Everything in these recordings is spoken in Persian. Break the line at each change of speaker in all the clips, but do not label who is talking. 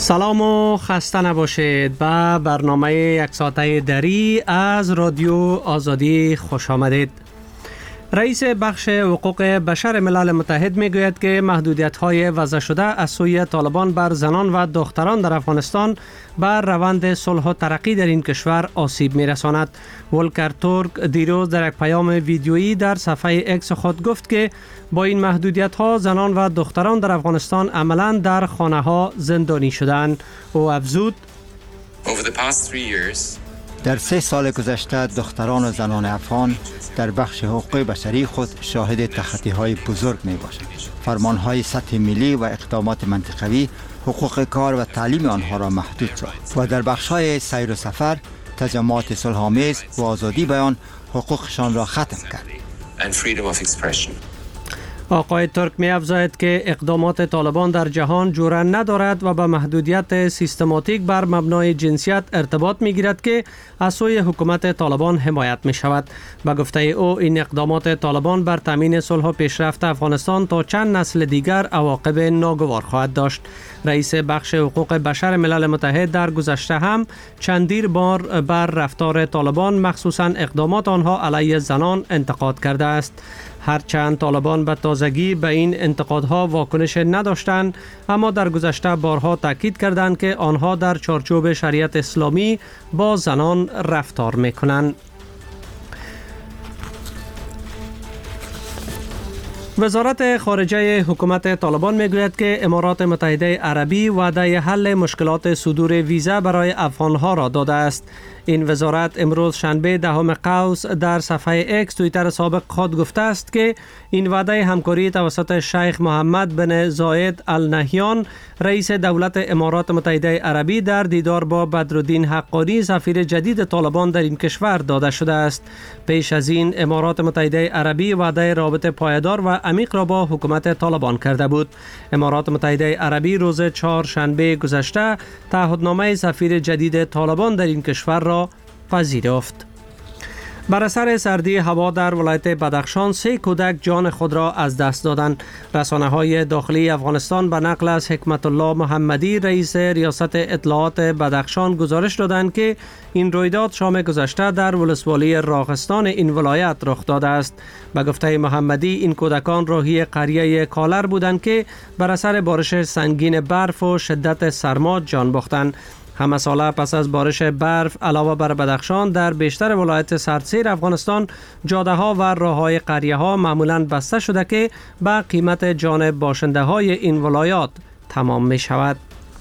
سلام و خسته نباشید به برنامه یک ساعته دری از رادیو آزادی خوش آمدید. رئیس بخش حقوق بشر ملل متحد می گوید که محدودیت‌های وضع شده از سوی طالبان بر زنان و دختران در افغانستان بر روند صلح و ترقی در این کشور آسیب می رساند. ولکر تورک دیروز در یک پیام ویدیویی در صفحه اکس خود گفت که با این محدودیت‌ها زنان و دختران در افغانستان عملاً در خانه‌ها زندانی شدند. او افزود:
در 3 سال گذشته دختران و زنان افغان در بخش حقوق بشری خود شاهد تخطی‌های بزرگ می‌باشند. فرمان‌های سطح ملی و اقدامات منطقوی حقوق کار و تعلیم آنها را محدود ساخت و در بخش‌های سیر و سفر، تجمعات صلح‌آمیز و آزادی بیان حقوقشان را ختم کرد.
آقای ترک می افزاید که اقدامات طالبان در جهان جوره ندارد و به محدودیت سیستماتیک بر مبنای جنسیت ارتباط می گیرد که از سوی حکومت طالبان حمایت می شود. به گفته او این اقدامات طالبان بر تامین صلح و پیشرفت افغانستان تا چند نسل دیگر عواقب ناگوار خواهد داشت. رئیس بخش حقوق بشر ملل متحد در گذشته هم چندین بار بر رفتار طالبان مخصوصاً اقدامات آنها علیه زنان انتقاد کرده است. هرچند طالبان به تازگی به این انتقادها واکنش نداشتند، اما در گذشته بارها تاکید کردند که آنها در چارچوب شریعت اسلامی با زنان رفتار می‌کنند. وزارت خارجه حکومت طالبان میگوید که امارات متحده عربی وعده حل مشکلات صدور ویزا برای افغانها را داده است. این وزارت امروز شنبه 10 قوس در صفحه اکس توییتر سابق خود گفته است که این وعده همکاری توسط شیخ محمد بن زاید ال نهیان رئیس دولت امارات متحده عربی در دیدار با بدرالدین حقانی سفیر جدید طالبان در این کشور داده شده است. پیش از این امارات متحده عربی وعده رابطه پایدار و عمیق را با حکومت طالبان کرده بود. امارات متحده عربی روز 4 شنبه گذشته تعهدنامه سفیر جدید طالبان در این کشور را پذیرفت. بر اثر سردی هوا در ولایت بدخشان 3 کودک جان خود را از دست دادند. رسانه‌های داخلی افغانستان به نقل از حکمت الله محمدی رئیس ریاست اطلاعات بدخشان گزارش دادند که این رویداد شام گذشته در ولسوالی راغستان این ولایت رخ داده است. به گفته محمدی این کودکان راهی قریه کالر بودند که بر اثر بارش سنگین برف و شدت سرما جان باختند. همه ساله پس از بارش برف علاوه بر بدخشان در بیشتر ولایت سردسیر افغانستان جاده ها و راه های قریه ها معمولاً بسته شده که به قیمت جان باشنده های این ولایات تمام می شود.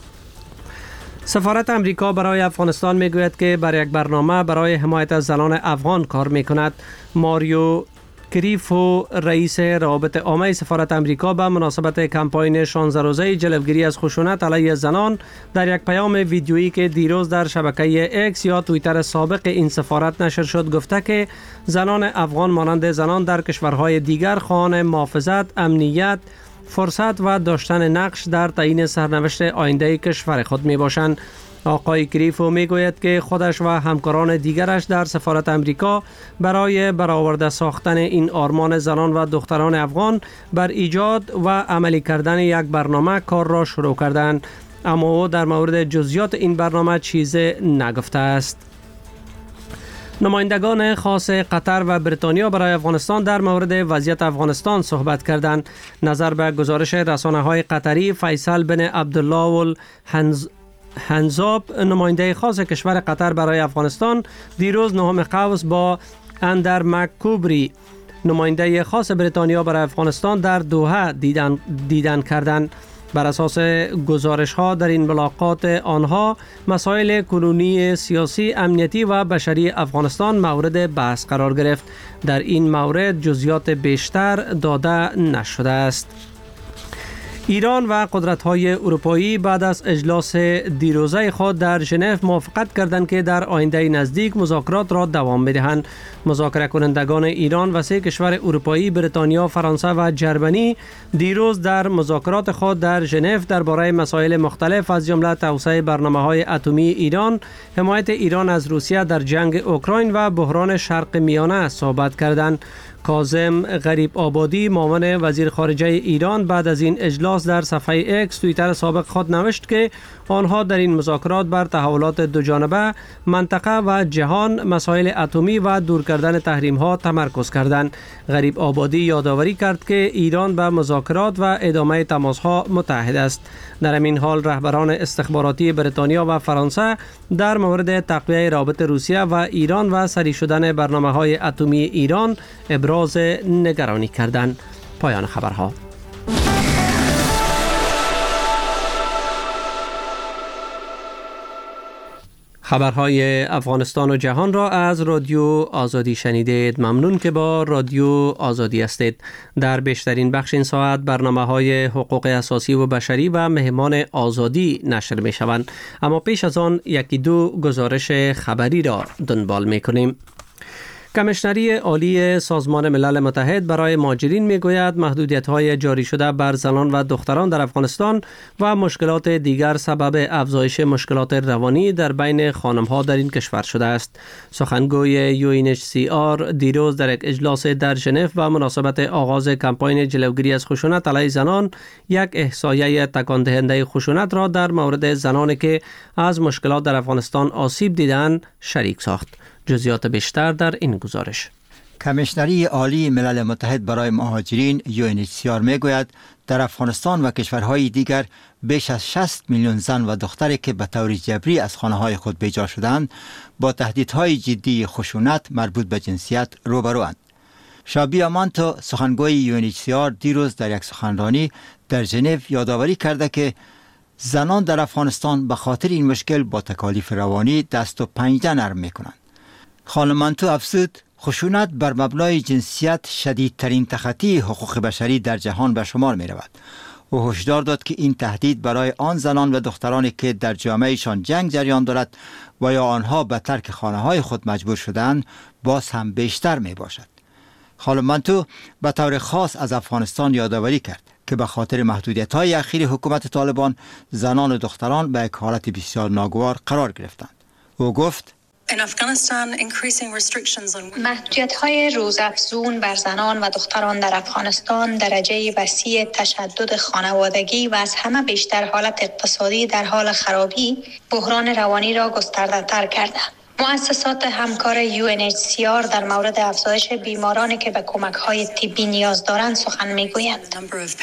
سفارت امریکا برای افغانستان می گوید که بر یک برنامه برای حمایت از زنان افغان کار می کند. ماریو کریفو رئیس روابط عامه سفارت امریکا به مناسبت کمپاین 16 روزه جلوگیری از خشونت علیه زنان در یک پیام ویدیویی که دیروز در شبکه اکس یا توییتر سابق این سفارت نشر شد گفته که زنان افغان مانند زنان در کشورهای دیگر خواهان محافظت، امنیت، فرصت و داشتن نقش در تعیین سرنوشت آینده کشور خود می باشند. آقای کریفو می گوید که خودش و همکاران دیگرش در سفارت امریکا برای برآورده ساختن این آرمان زنان و دختران افغان بر ایجاد و عملی کردن یک برنامه کار را شروع کردند، اما او در مورد جزئیات این برنامه چیزی نگفته است. نمایندگان خاص قطر و بریتانیا برای افغانستان در مورد وضعیت افغانستان صحبت کردند. نظر به گزارش رسانه‌های قطری، فیصل بن عبدالله هنزاب نماینده خاص کشور قطر برای افغانستان دیروز 9 قوس با اندر مک‌کوبری نماینده خاص بریتانیا برای افغانستان در دوحه دیدن کردند. بر اساس گزارش ها در این ملاقات آنها مسائل کنونی سیاسی، امنیتی و بشری افغانستان مورد بحث قرار گرفت. در این مورد جزئیات بیشتر داده نشده است. ایران و قدرت‌های اروپایی بعد از اجلاس دیروزه خود در ژنو موافقت کردند که در آینده نزدیک مذاکرات را دوام بدهند. مذاکره کنندگان ایران و 3 کشور اروپایی، بریتانیا، فرانسه و جرمنی دیروز در مذاکرات خود در ژنو درباره مسائل مختلف از جمله توسعه برنامه‌های اتمی ایران، حمایت ایران از روسیه در جنگ اوکراین و بحران شرق میانه صحبت کردند. کاظم غریب آبادی معاون وزیر خارجه ایران بعد از این اجلاس در صفحه اکس توییتر سابق خود نوشت که آنها در این مذاکرات بر تحولات دوجانبه، منطقه و جهان، مسائل اتمی و دور کردن تحریم ها تمرکز کردند. غریب آبادی یادآوری کرد که ایران به مذاکرات و ادامه تماس ها متحد است. در همین حال رهبران استخباراتی بریتانیا و فرانسه در مورد تقویت روابط روسیه و ایران و سری شدن برنامه‌های اتمی ایران ابراز نگرانی کردند. پایان خبرها. خبرهای افغانستان و جهان را از رادیو آزادی شنیدید. ممنون که با رادیو آزادی هستید. در بیشترین بخش این ساعت برنامه‌های حقوق اساسی و بشری و مهمان آزادی نشر می شوند. اما پیش از آن یکی دو گزارش خبری را دنبال می کنیم. کمیشنری عالی سازمان ملل متحد برای مهاجرین میگوید محدودیت‌های جاری شده بر زنان و دختران در افغانستان و مشکلات دیگر سبب افزایش مشکلات روانی در بین خانم‌ها در این کشور شده است. سخنگوی UNHCR دیروز در یک اجلاس در ژنو و مناسبت آغاز کمپاین جلوگیری از خشونت علیه زنان یک احصایه تکان دهنده خشونت را در مورد زنانی که از مشکلات در افغانستان آسیب دیدند شریک ساخت. جزئیات بیشتر در این گزارش.
کمیشنری عالی ملل متحد برای مهاجرین UNHCR میگوید در افغانستان و کشورهای دیگر بیش از 60 میلیون زن و دختری که به طور جبری از خانه‌های خود بیجا شدند با تهدیدهای جدی خشونت مربوط به جنسیت روبروند. شابیا مانتو سخنگوی UNHCR دیروز در یک سخنرانی در ژنو یادآوری کرده که زنان در افغانستان به خاطر این مشکل با تکالیف روانی دست و پنجه نرم میکنند. خانم مانتو افزود خشونت بر مبنای جنسیت شدیدترین تخطی حقوق بشری در جهان به شمار می رود. او هشدار داد که این تهدید برای آن زنان و دخترانی که در جامعهشان جنگ جریان دارد و یا آنها به ترک خانه‌های خود مجبور شدند باز هم بیشتر می باشد. خانم مانتو به طور خاص از افغانستان یادآوری کرد که به خاطر محدودیت‌های اخیر حکومت طالبان زنان و دختران به یک حالت بسیار ناگوار قرار گرفتند. او گفت
محدودیت‌های روزافزون بر زنان و دختران در افغانستان درجه وسیع تشدد خانوادگی و از همه بیشتر حالت اقتصادی در حال خرابی بحران روانی را گسترده‌تر کرده. مؤسسات همکار UNHCR در مورد افزایش بیمارانی که به کمک‌های طبی نیاز دارند سخن می‌گویند.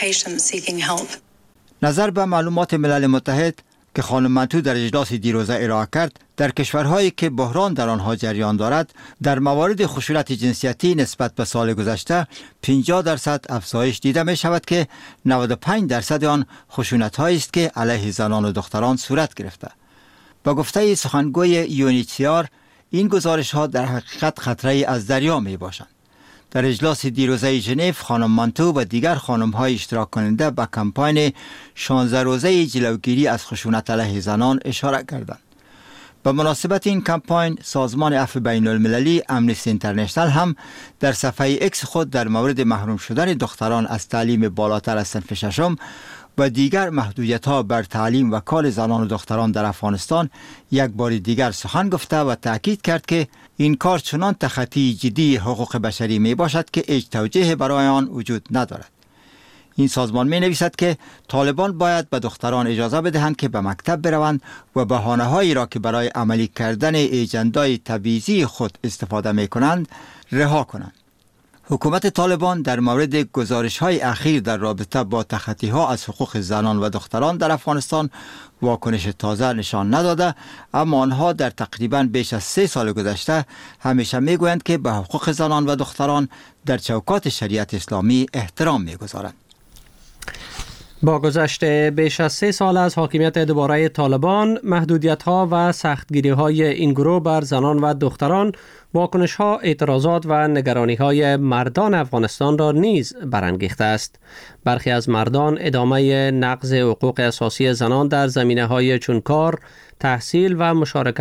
نظر به معلومات ملل متحد که خانم مانتو در اجلاس دیروزه ارائه کرد، در کشورهایی که بحران در آنها جریان دارد در موارد خشونت جنسیتی نسبت به سال گذشته 50% افزایش دیده می شود که 95% آن خشونت‌هایی است که علیه زنان و دختران صورت گرفته. با گفته سخنگوی UNHCR این گزارش‌ها در حقیقت خطری از دریا می باشند. در اجلاس دیروزه ژنو خانم مانتو و دیگر خانم‌های اشتراک کننده به کمپاین 16 روزه جلوگیری از خشونت علیه زنان اشاره کردند. به مناسبت این کمپاین سازمان عفو بین المللی امنیستی اینترنشنال هم در صفحه اکس خود در مورد محروم شدن دختران از تعلیم بالاتر از صنف ششم و دیگر محدودیت‌ها بر تعلیم و کار زنان و دختران در افغانستان یک بار دیگر سخن گفته و تأکید کرد که این کار چنان تخطی جدی حقوق بشری می باشد که هیچ توجیه برای آن وجود ندارد. این سازمان می نویسد که طالبان باید به دختران اجازه بدهند که به مکتب بروند و بهانه‌هایی را که برای عملی کردن اجندای تبعیضی خود استفاده می کنند رها کنند. حکومت طالبان در مورد گزارش‌های اخیر در رابطه با تخطی‌ها از حقوق زنان و دختران در افغانستان واکنش تازه نشان نداده، اما آنها در تقریباً بیش از 3 سال گذشته همیشه می‌گویند که به حقوق زنان و دختران در چوکات شریعت اسلامی احترام می‌گذارند.
با گذشت بیش از 3 سال از حاکمیت دوباره طالبان، محدودیت‌ها و سختگیری‌های این گروه بر زنان و دختران، واکنش‌ها، اعتراضات و نگرانی‌های مردان افغانستان را نیز برانگیخته است. برخی از مردان ادامه نقض حقوق اساسی زنان در زمینه‌های چون کار، تحصیل و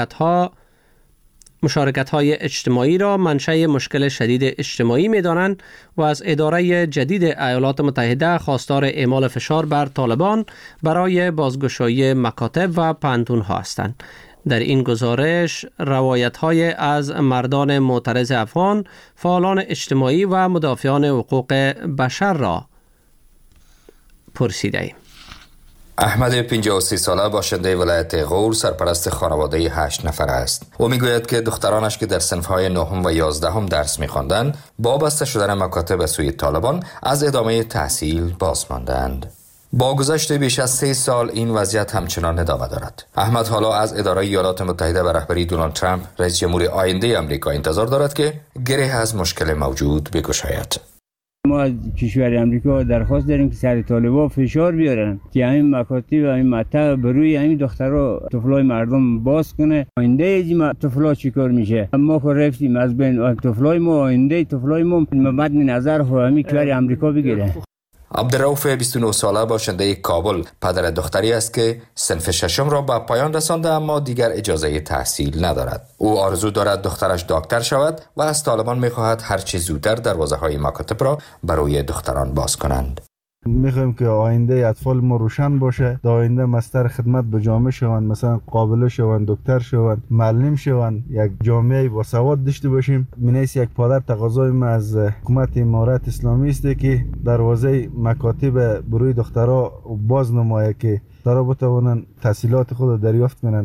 مشارکت‌های اجتماعی را منشأ مشکل شدید اجتماعی می‌دانند و از اداره جدید ایالات متحده خواستار اعمال فشار بر طالبان برای بازگشایی مکاتب و پانتون‌ها هستند. در این گزارش روایت‌های از مردان معترض افغان، فعالان اجتماعی و مدافعان حقوق بشر را پرسیده ایم.
احمد 53 ساله باشنده ولایت غور سرپرست خانواده 8 نفر است. او میگوید که دخترانش که در صنف‌های 9 و 11 درس می‌خواندند با بسته شدن مکاتب به سوی طالبان از ادامه تحصیل باز ماندند. با گذشت بیش از 3 سال این وضعیت همچنان ادامه دارد. احمد حالا از اداره ایالات متحده به رهبری دونالد ترامپ رئیس جمهور آینده آمریکا انتظار دارد که گره از مشکل موجود بگشاید.
ما از کشور آمریکا درخواست داریم که سر طالبان فشار بیارن که این مکاتب و این مطب بروی این دخترها طفلای مردم باز کنه. آینده این طفلا چیکار میشه؟ ما که رفتیم از بین طفلای ما، آینده طفلای ما مد نظر همین کشور آمریکا بگیره.
عبدالرؤوف 29 ساله باشنده کابل پدر دختری است که صنف 6 را به پایان رسانده اما دیگر اجازه تحصیل ندارد. او آرزو دارد دخترش دکتر شود و از طالبان می‌خواهد هر چه زودتر دروازه‌های مکاتب را برای دختران باز کنند.
میخوایم که آینده اطفال ما روشن باشه، در آینده مستر خدمت به جامعه شوند، مثلا قابله شوند، دکتر شوند، معلم شوند، یک جامعه با سواد داشته باشیم. منیس یک پادر تقاضای ما از حکومت امارات اسلامی است که دروازه مکاتب بروی دخترها باز نمایه که دخترها بتوانند تحصیلات خود دریافت کنند.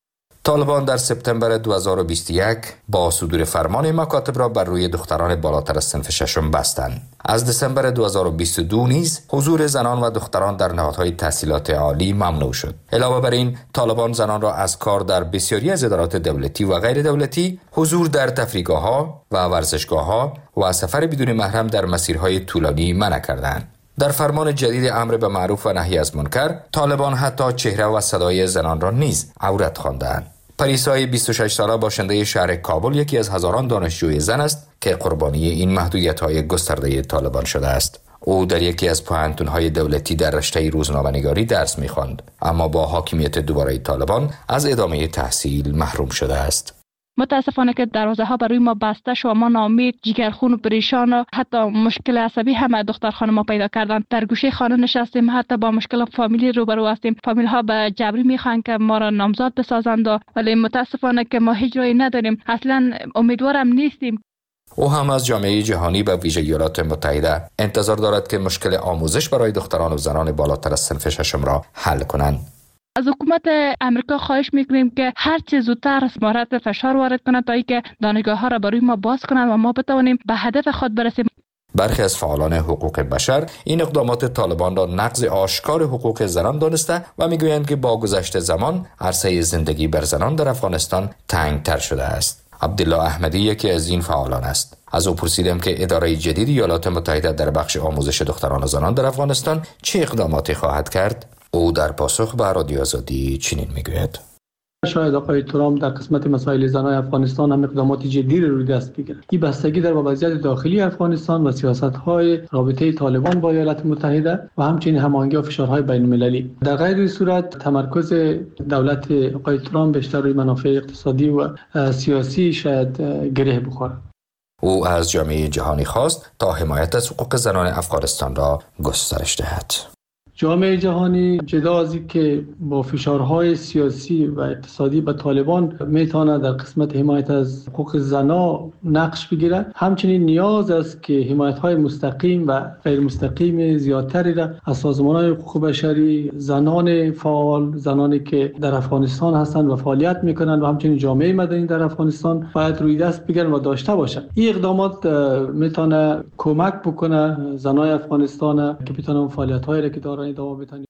طالبان در سپتامبر 2021 با صدور فرمان مکاتب را بر روی دختران بالاتر از صنف 6 بستند. از دسامبر 2022 نیز حضور زنان و دختران در نهادهای تحصیلات عالی ممنوع شد. علاوه بر این، طالبان زنان را از کار در بسیاری از ادارات دولتی و غیر دولتی، حضور در تفریحگاه‌ها و ورزشگاه‌ها و سفر بدون محرم در مسیرهای طولانی منع کردند. در فرمان جدید امر به معروف و نهی از منکر، طالبان حتی چهره و صدای زنان را نیز عورت خواندند. پریسای 26 ساله باشنده شهر کابل یکی از هزاران دانشجوی زن است که قربانی این محدودیت‌های گسترده طالبان شده است. او در یکی از پوهنتون‌های دولتی در رشته روزنامه‌نگاری درس می‌خواند، اما با حاکمیت دوباره طالبان از ادامه تحصیل محروم شده است.
متاسفانه که دروازه ها برای ما بسته شد و ما ناامید، جگرخون و پریشان و حتی مشکل عصبی هم دختر خانم ما پیدا کردن. در گوشه خانه نشستیم، حتی با مشکل فامیلی روبرو هستیم. فامیل ها به جبری میخوان که ما را نامزاد بسازند، ولی متاسفانه که ما هیچ راهی نداریم. اصلا امیدوارم نیستیم.
او هم از جامعه جهانی به ویژه ایالات متحده انتظار دارد که مشکل آموزش برای دختران و زنان بالاتر از صنف 6 را حل کنند.
از حکومت امریکا خواهش میکنیم که هر چه زودتر اسمارت فشار وارد کند تا اینکه دانشگاه ها را برای ما باز کنند و ما بتوانیم به هدف خود برسیم.
برخی از فعالان حقوق بشر این اقدامات طالبان را نقض آشکار حقوق زنان دانسته و میگویند که با گذشت زمان عرصه زندگی بر زنان در افغانستان تنگتر شده است. عبدالله احمدی یکی از این فعالان است. از او پرسیدم که اداره جدید ایالات متحده در بخش آموزش دختران و زنان در افغانستان چه اقداماتی خواهد کرد. او در پاسخ به رادیو آزادی چنین میگوید:
شاید آقای ترامپ در قسمت مسائل زنان افغانستان هم اقدامات جدی روی دست بگیرد. این بستگی در وضعیت داخلی افغانستان و سیاست‌های رابطه طالبان با ایالات متحده و همچنین هماهنگی و فشارهای بین‌المللی. در غیر این صورت تمرکز دولت آقای ترامپ بیشتر روی منافع اقتصادی و سیاسی شاید گره بخورد.
او از جامعه جهانی خواست تا حمایت از حقوق زنان افغانستان را گسترش دهد.
جامعه جهانی جدا از اینکه با فشارهای سیاسی و اقتصادی به طالبان میتونه در قسمت حمایت از حقوق زنان نقش بگیره، همچنین نیاز است که حمایت‌های مستقیم و غیر مستقیم زیادتری را از سازمان‌های حقوق بشری، زنان فعال، زنانی که در افغانستان هستند و فعالیت میکنند و همچنین جامعه مدنی در افغانستان باید روی دست بگیرن و داشته باشند. این اقدامات میتونه کمک بکنه زنان افغانستان که بتونن فعالیت‌هایی را که دارن ادامه بدن.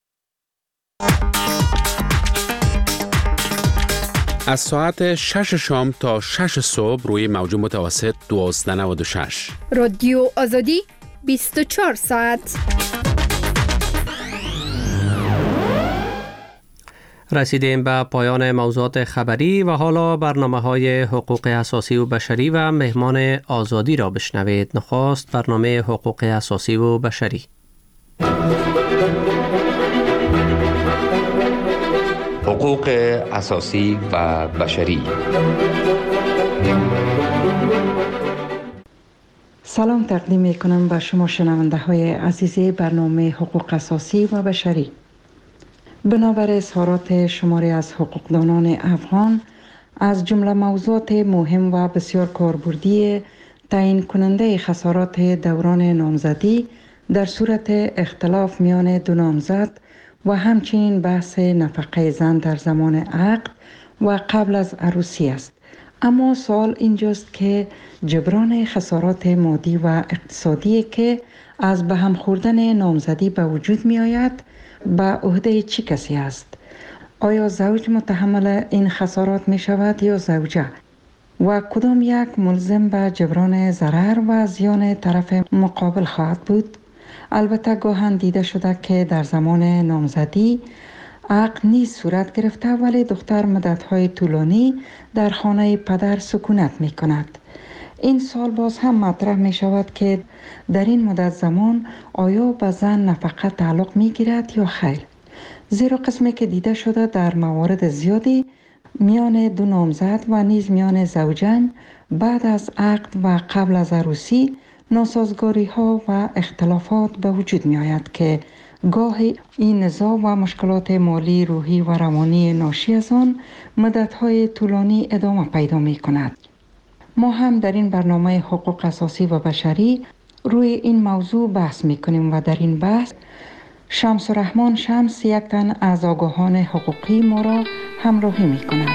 از ساعت 6 شام تا 6 صبح روی موج متوسط 1296
رادیو آزادی 24 ساعت.
رسیدیم به پایان موضوعات خبری و حالا برنامه‌های حقوق اساسی و بشری و مهمان آزادی را بشنوید. نخست برنامه حقوق اساسی و بشری.
حقوق اساسی و بشری.
سلام تقدیم می‌کنم به شما شنونده های عزیز برنامه حقوق اساسی و بشری. بنابر اظهارات شماری از حقوقدانان افغان، از جمله موضوعات مهم و بسیار کاربردی تعیین کننده خسارات دوران نامزدی در صورت اختلاف میان دو نامزد و همچنین بحث نفقه زن در زمان عقد و قبل از عروسی است. اما سوال اینجاست که جبران خسارات مادی و اقتصادی که از به هم خوردن نامزدی به وجود می آید به عهده چه کسی است؟ آیا زوج متحمل این خسارات می شود یا زوجه؟ و کدام یک ملزم به جبران ضرر و زیان طرف مقابل خواهد بود؟ البته گاهن دیده شده که در زمان نامزدی عقد نیز صورت گرفته ولی دختر مدت‌های طولانی در خانه پدر سکونت می کند. این سال باز هم مطرح می شود که در این مدت زمان آیا به زن نفقه تعلق می گیرد یا خیر؟ زیرا قسمی که دیده شده در موارد زیادی میان دو نامزد و نیز میان زوجین بعد از عقد و قبل از عروسی ناسازگاری ها و اختلافات به وجود می آید که گاهی این نزاع و مشکلات مالی، روحی و روانی ناشی از آن مدت‌های طولانی ادامه پیدا می کند. ما هم در این برنامه حقوق اساسی و بشری روی این موضوع بحث می کنیم و در این بحث شمس الرحمن شمس یک تن از آگاهان حقوقی ما را همراهی می کند.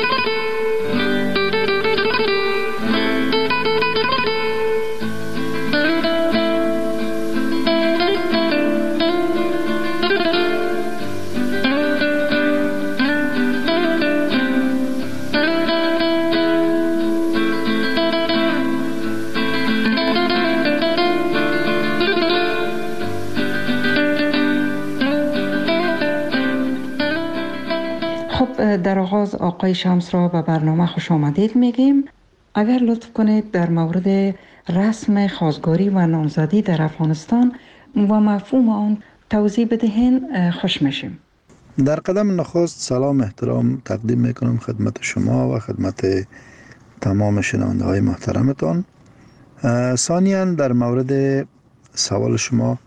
در آغاز آقای شمس را به برنامه خوش آمدید میگیم. اگر لطف کنید در مورد رسم خواستگاری و نامزدی در افغانستان و مفهوم آن توضیح بدهین خوش میشیم.
در قدم نخست سلام احترام تقدیم میکنم خدمت شما و خدمت تمام شنونده های محترمتان. ثانیاً در مورد سوال شما،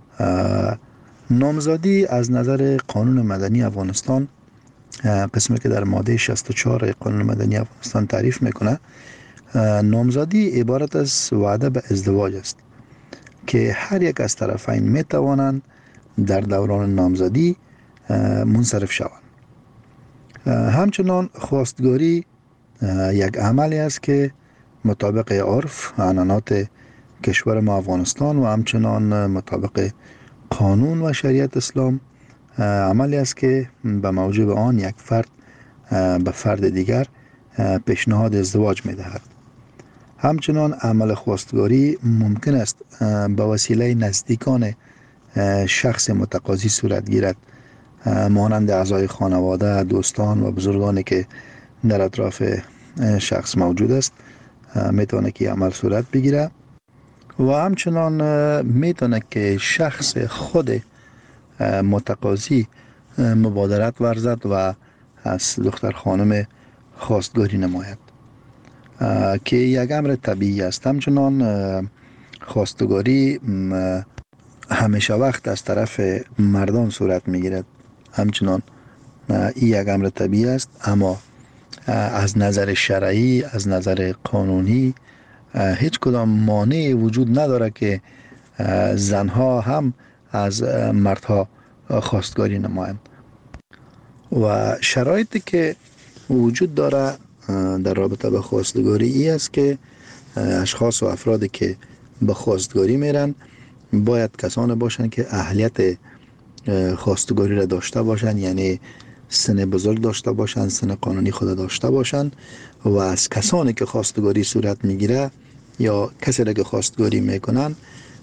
نامزدی از نظر قانون مدنی افغانستان، قسمی که در ماده 64 قانون مدنی افغانستان تعریف میکنه، نامزدی عبارت از وعده به ازدواج است که هر یک از طرفین میتوانند در دوران نامزدی منصرف شوند. همچنان خواستگاری یک عملی است که مطابق عرف عنعنات کشور ما افغانستان و همچنان مطابق قانون و شریعت اسلام عملی است که به موجب آن یک فرد به فرد دیگر پیشنهاد ازدواج می دهد. همچنان عمل خواستگاری ممکن است به وسیله نزدیکان شخص متقاضی صورت گیرد، مانند اعضای خانواده، دوستان و بزرگانی که در اطراف شخص موجود است میتونه که عمل صورت بگیره و همچنان میتونه که شخص خود متقاضی مبادرت ورزد و از دختر خانم خواستگاری نماید که یک امر طبیعی است. همچنان خواستگاری همیشه وقت از طرف مردان صورت میگیرد، همچنان این یک امر طبیعی است، اما از نظر شرعی، از نظر قانونی هیچ کدام مانعی وجود نداره که زنها هم از مردها خواستگاری نمایند. و شرایطی که وجود داره در رابطه به خواستگاری ای است که اشخاص و افرادی که به خواستگاری میرن باید کسانی باشند که اهلیت خواستگاری را داشته باشند، یعنی سن بزرگ داشته باشند، سن قانونی خود داشته باشند و از کسانی که خواستگاری صورت میگیره یا کسی را که خواستگاری میکنن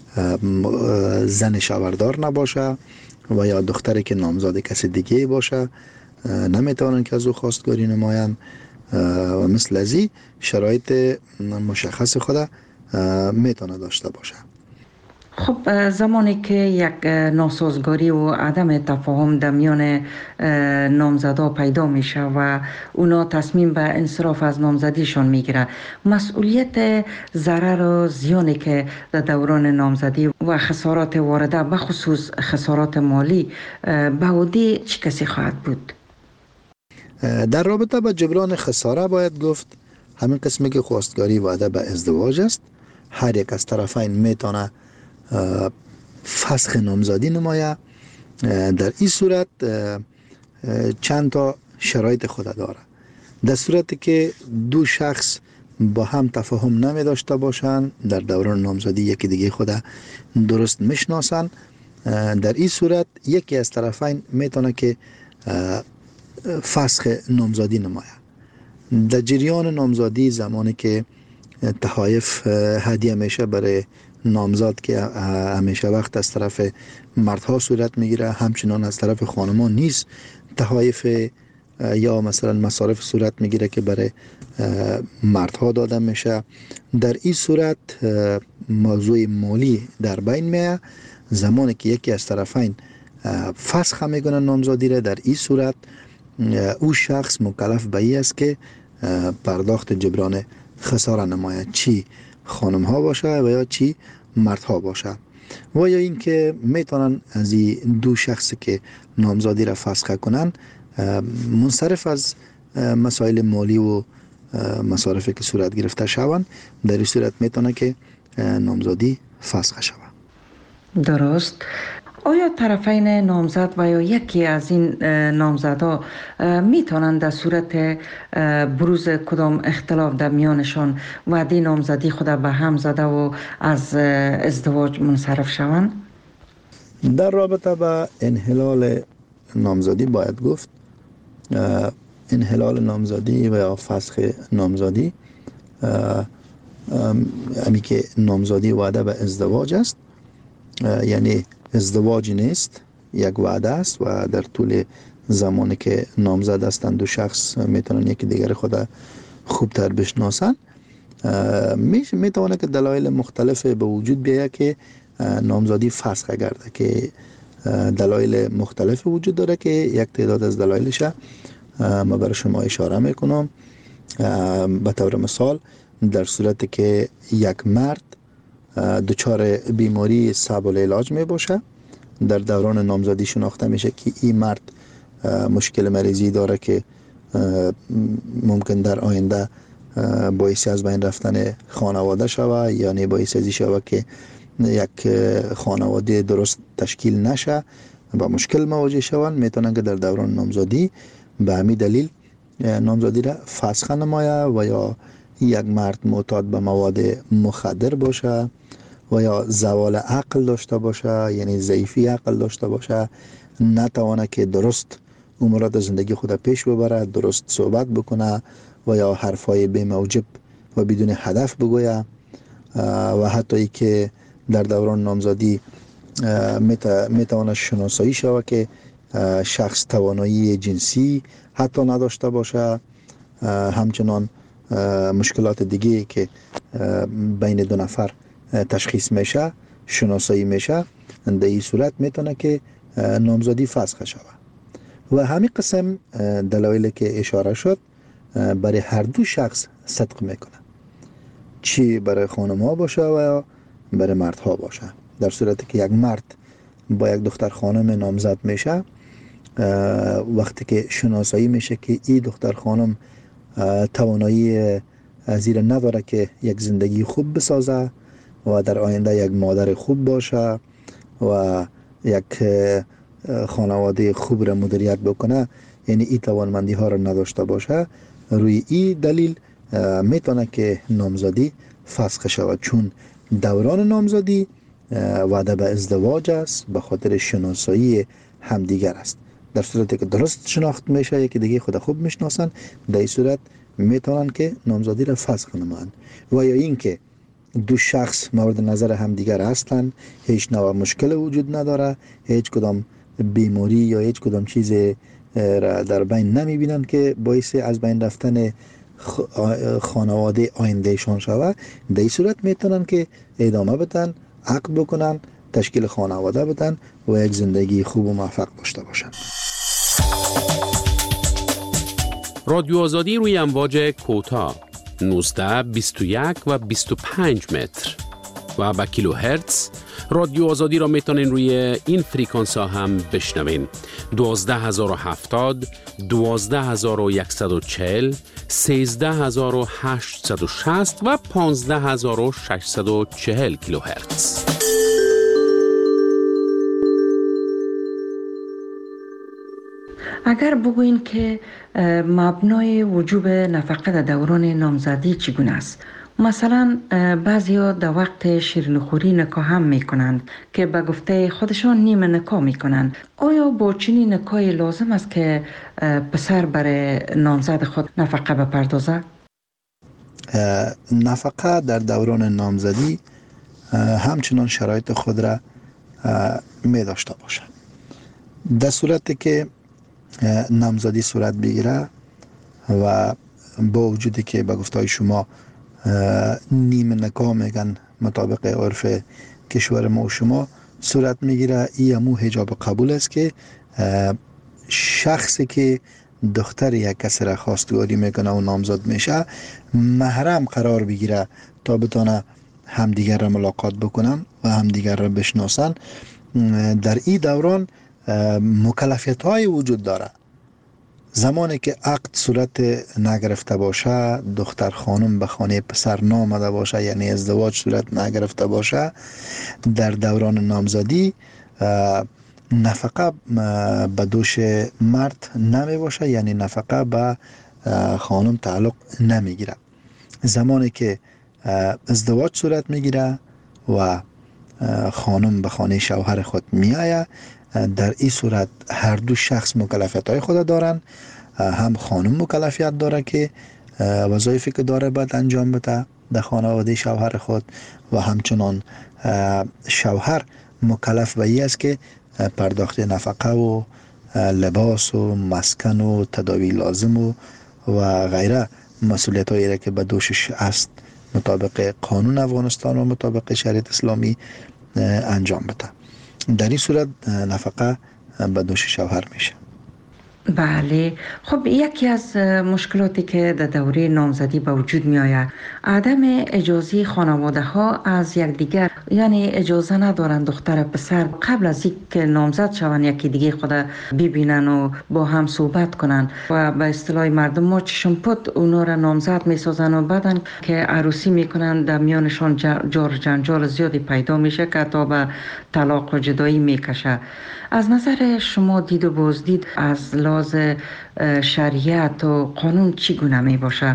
زن شوهردار نباشه و یا دختری که نامزد کسی دیگه باشه نمیتونن که از او خواستگاری نمایند و مثل ازی شرایط مشخص خود میتونه داشته باشه.
خب زمانی که یک ناسازگاری و عدم تفاهم در میان نامزدا پیدا میشه و اونا تصمیم به انصراف از نامزدیشان میگیره، مسئولیت ضرر و زیانی که در دوران نامزدی و خسارات وارده به خصوص خسارات مالی به عهده چه کسی خواهد بود؟
در رابطه با جبران خساره باید گفت همین قسمی که خواستگاری وعده به ازدواج است، هر یک از طرفین میتونه فسخ نامزدی نمایه. در این صورت چند تا شرایط خود داره. در صورتی که دو شخص با هم تفاهم نمی داشته باشند، در دوران نامزدی یکی دیگه خود درست میشناسن، در این صورت یکی از طرفین میتونه که فسخ نامزدی نمایه. در جریان نامزدی زمانی که تحایف هدیه میشه برای نامزد که همیشه وقت از طرف مردها صورت میگیره، همچنان از طرف خانم‌ها نیز تحایف یا مثلا مصارف صورت میگیره که برای مردها داده میشه. در این صورت موضوع مالی در بین میاد. زمانی که یکی از طرفین فسخ میکنه نامزدی را، در این صورت او شخص مکلف به این است که پرداخت جبران خساره نماید، چی خانم ها باشه و یا چی مردها باشه. و یا اینکه میتونن از این دو شخصی که نامزدی را فسخ کنن منصرف از مسائل مالی و مصارفی که صورت گرفته شوند، در این صورت میتونه که نامزدی فسخ شود.
درست. آیا طرفین نامزد و یا یکی از این نامزدها میتونند در صورت بروز کدام اختلاف در میانشان وعده نامزدی خود به هم زده و از ازدواج منصرف شوند؟
در رابطه با انحلال نامزدی باید گفت انحلال نامزدی و یا فسخ نامزدی همی که نامزدی وعده به ازدواج است، یعنی ازدواج نیست، یک وعده است و در طول زمانی که نامزد هستند دو شخص میتونن یکی دیگر خود خوبتر بشناسن. میتونه که دلایل مختلف به وجود بیاید که نامزدی فسخ گرده، که دلایل مختلف وجود داره که یک تعداد از دلایلش ما برای شما اشاره میکنم. به طور مثال در صورتی که یک مرد دچار بیماری صعب العلاج می باشه، در دوران نامزدی شناخته میشه که این مرد مشکل مریضی داره که ممکن در آینده باعثی از بین رفتن خانواده شوه، یعنی باعث ازی شوه که یک خانواده درست تشکیل نشه و مشکل مواجه شوند، میتونن که در دوران نامزدی به همین دلیل نامزدی را فسخ نمایه. و یا یک مرد معتاد به مواد مخدر باشه و یا زوال عقل داشته باشه، یعنی ضعیفی عقل داشته باشه، نتوانه که درست امورات زندگی خود پیش ببره، درست صحبت بکنه و یا حرفای بی موجب و بدون هدف بگویه، و حتی ای که در دوران نامزدی میتوانه شناسایی شود که شخص توانایی جنسی حتی نداشته باشه، همچنان مشکلات دیگه که بین دو نفر تشخیص میشه شناسایی میشه، در این صورت میتونه که نامزدی فسخ شود. و همین قسم دلایلی که اشاره شد برای هر دو شخص صدق میکنه، چی برای خانم ها باشه و برای مرد ها باشه. در صورتی که یک مرد با یک دختر خانم نامزد میشه، وقتی که شناسایی میشه که این دختر خانم توانایی زیر نداره که یک زندگی خوب بسازه و در آینده یک مادر خوب باشه و یک خانواده خوب را مدیریت بکنه، یعنی این توانمندی ها را نداشته باشه، روی این دلیل میتونه که نامزدی فسخ شود، چون دوران نامزدی وعده به ازدواج است، به خاطر شناسایی همدیگر است. در صورتی که درست شناخت میشه، یکی دیگه خود خوب میشناسن، در این صورت میتونن که نامزدی را فسخ نمایند. و یا اینکه دو شخص مورد نظر همدیگر هستند، هیچ نوع مشکل وجود نداره، هیچ کدام بیماری یا هیچ کدام چیز را در بین نمیبینن که باعث از بین رفتن خانواده آیندهشان شود، در این صورت میتونن که ادامه بدن عقد بکنن، تشکیل خانواده بدن و یک زندگی خوب و موفق داشته باشن.
رادیو آزادی روی امواج کوتاه 19، 21 و 25 متر و با کیلو هرتز. رادیو آزادی را میتونین روی این فریکانس ها هم بشنوین: 12070، 12140، 13860 و 15640 کیلو هرتز.
اگر بگوین که مبنای وجوب نفقه در دوران نامزدی چگونه است؟ مثلا بعضیا در وقت شیرینیخوری نکاح هم میکنند که به گفته خودشان نیمه نکاح میکنند. آیا با چنین نکاحی لازم است که پسر برای نامزد خود نفقه بپردازه؟
نفقه در دوران نامزدی همچنان شرایط خود را می داشته باشد. در صورتی که نامزدی صورت بگیره و با وجودی که به گفته شما نیمه نکاح میگن مطابق عرف کشور ما و شما صورت میگیره، این همون حجاب قبول است که شخصی که دختر یک کسی را خواستگاری میکنه و نامزد میشه محرم قرار بگیره تا بتونه همدیگر را ملاقات بکنن و همدیگر را بشناسن. در این دوران مکلفیت های وجود داره. زمانی که عقد صورت نگرفته باشه، دختر خانم به خانه پسر نامده باشه، یعنی ازدواج صورت نگرفته باشه، در دوران نامزدی نفقه به دوش مرد نمی باشه، یعنی نفقه به خانم تعلق نمیگیره. زمانی که ازدواج صورت میگیره و خانم به خانه شوهر خود میآید، در این صورت هر دو شخص مکلفیت های خود دارن. هم خانم مکلفیت داره که وظایفی که داره باید انجام بده در خانواده شوهر خود و همچنان شوهر مکلف به این است که پرداخت نفقه و لباس و مسکن و تداوی لازم و غیره مسئولیت هایی را که به دوشش است مطابق قانون افغانستان و مطابق شریعت اسلامی انجام بده. در این صورت نفقه به دوش شوهر میشه.
بله، خب یکی از مشکلاتی که در دوره نامزدی به وجود می آید عدم اجازه خانواده ها از یکدیگر، یعنی اجازه ندارند دختر پسر قبل از اینکه نامزد شوند یکی دیگه خود ببینن و با هم صحبت کنن و به اصطلاح مردم ما چشم پد اونا را نامزد می سازن و بعدن که عروسی میکنن در میانشان جار جنجال زیادی پیدا میشه که تا به طلاق و جدایی میکشه. از نظر شما دید و بازدید از لحاظ شریعت و قانون چگونه می باشه؟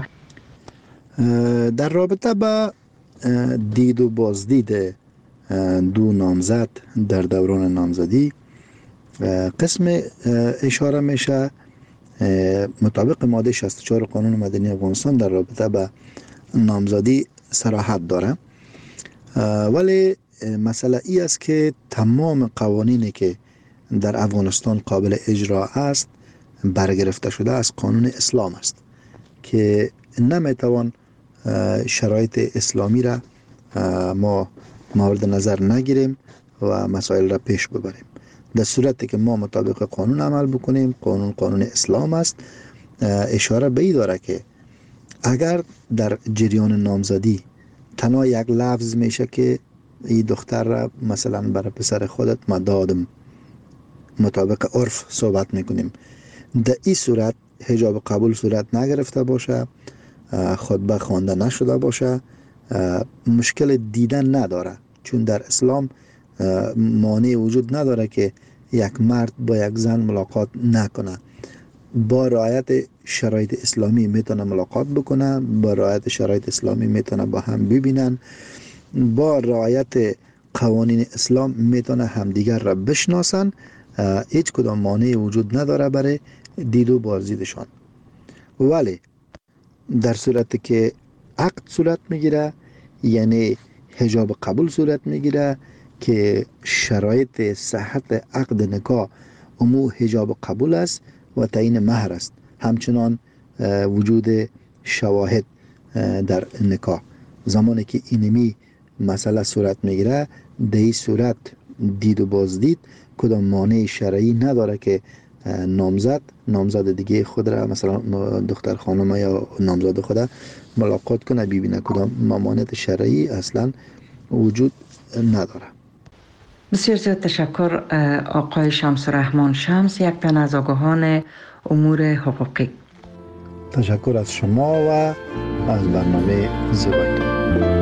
در رابطه با دید و بازدید دو نامزد در دوران نامزدی قسم اشاره میشه مطابق ماده 64 قانون مدنی افغانستان در رابطه با نامزدی صراحت داره، ولی مسئله ای است که تمام قوانینی که در افغانستان قابل اجرا است برگرفته شده از قانون اسلام است که نمیتوان شرایط اسلامی را ما مورد نظر نگیریم و مسائل را پیش ببریم. در صورتی که ما مطابق قانون عمل بکنیم، قانون اسلام است، اشاره به این داره که اگر در جریان نامزدی تنها یک لفظ میشه که این دختر را مثلا برای پسر خودت ما دادم، مطابق عرف صحبت میکنیم، در این صورت حجاب قبول صورت نگرفته باشه، خطبه خوانده نشده باشه، مشکل دیدن نداره، چون در اسلام مانع وجود نداره که یک مرد با یک زن ملاقات نکنه. با رعایت شرایط اسلامی میتونه ملاقات بکنه، با رعایت شرایط اسلامی میتونه با هم ببینن، با رعایت قوانین اسلام میتونه همدیگر را بشناسن. هیچ کدام مانع وجود نداره برای دید و بازدیدشان. ولی در صورتی که عقد صورت میگیره، یعنی حجاب قبول صورت میگیره که شرایط صحت عقد نکاح امو حجاب قبول است و تعیین مهر است، همچنان وجود شواهد در نکاح. زمانی که اینمی مسئله صورت میگیره، در این صورت دید و بازدید کدام مانع شرعی نداره که نامزد دیگه خود را، مثلا دختر خانم یا نامزد خود ملاقات کنه، ببینه کدام ممانعت شرعی اصلا وجود نداره.
بسیار زیاد تشکر آقای شمس الرحمن شمس، یک تن از آگاهان امور حقوقی.
تشکر از شما و از برنامه زیبایتون.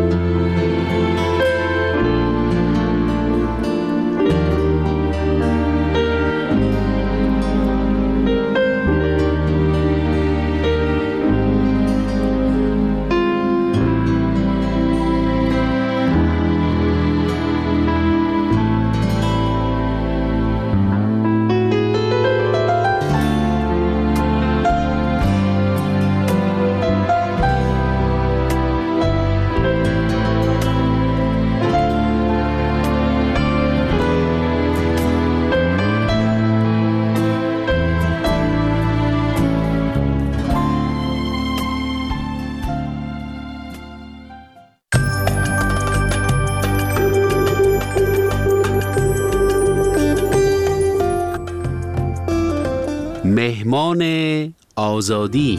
مهمان آزادی.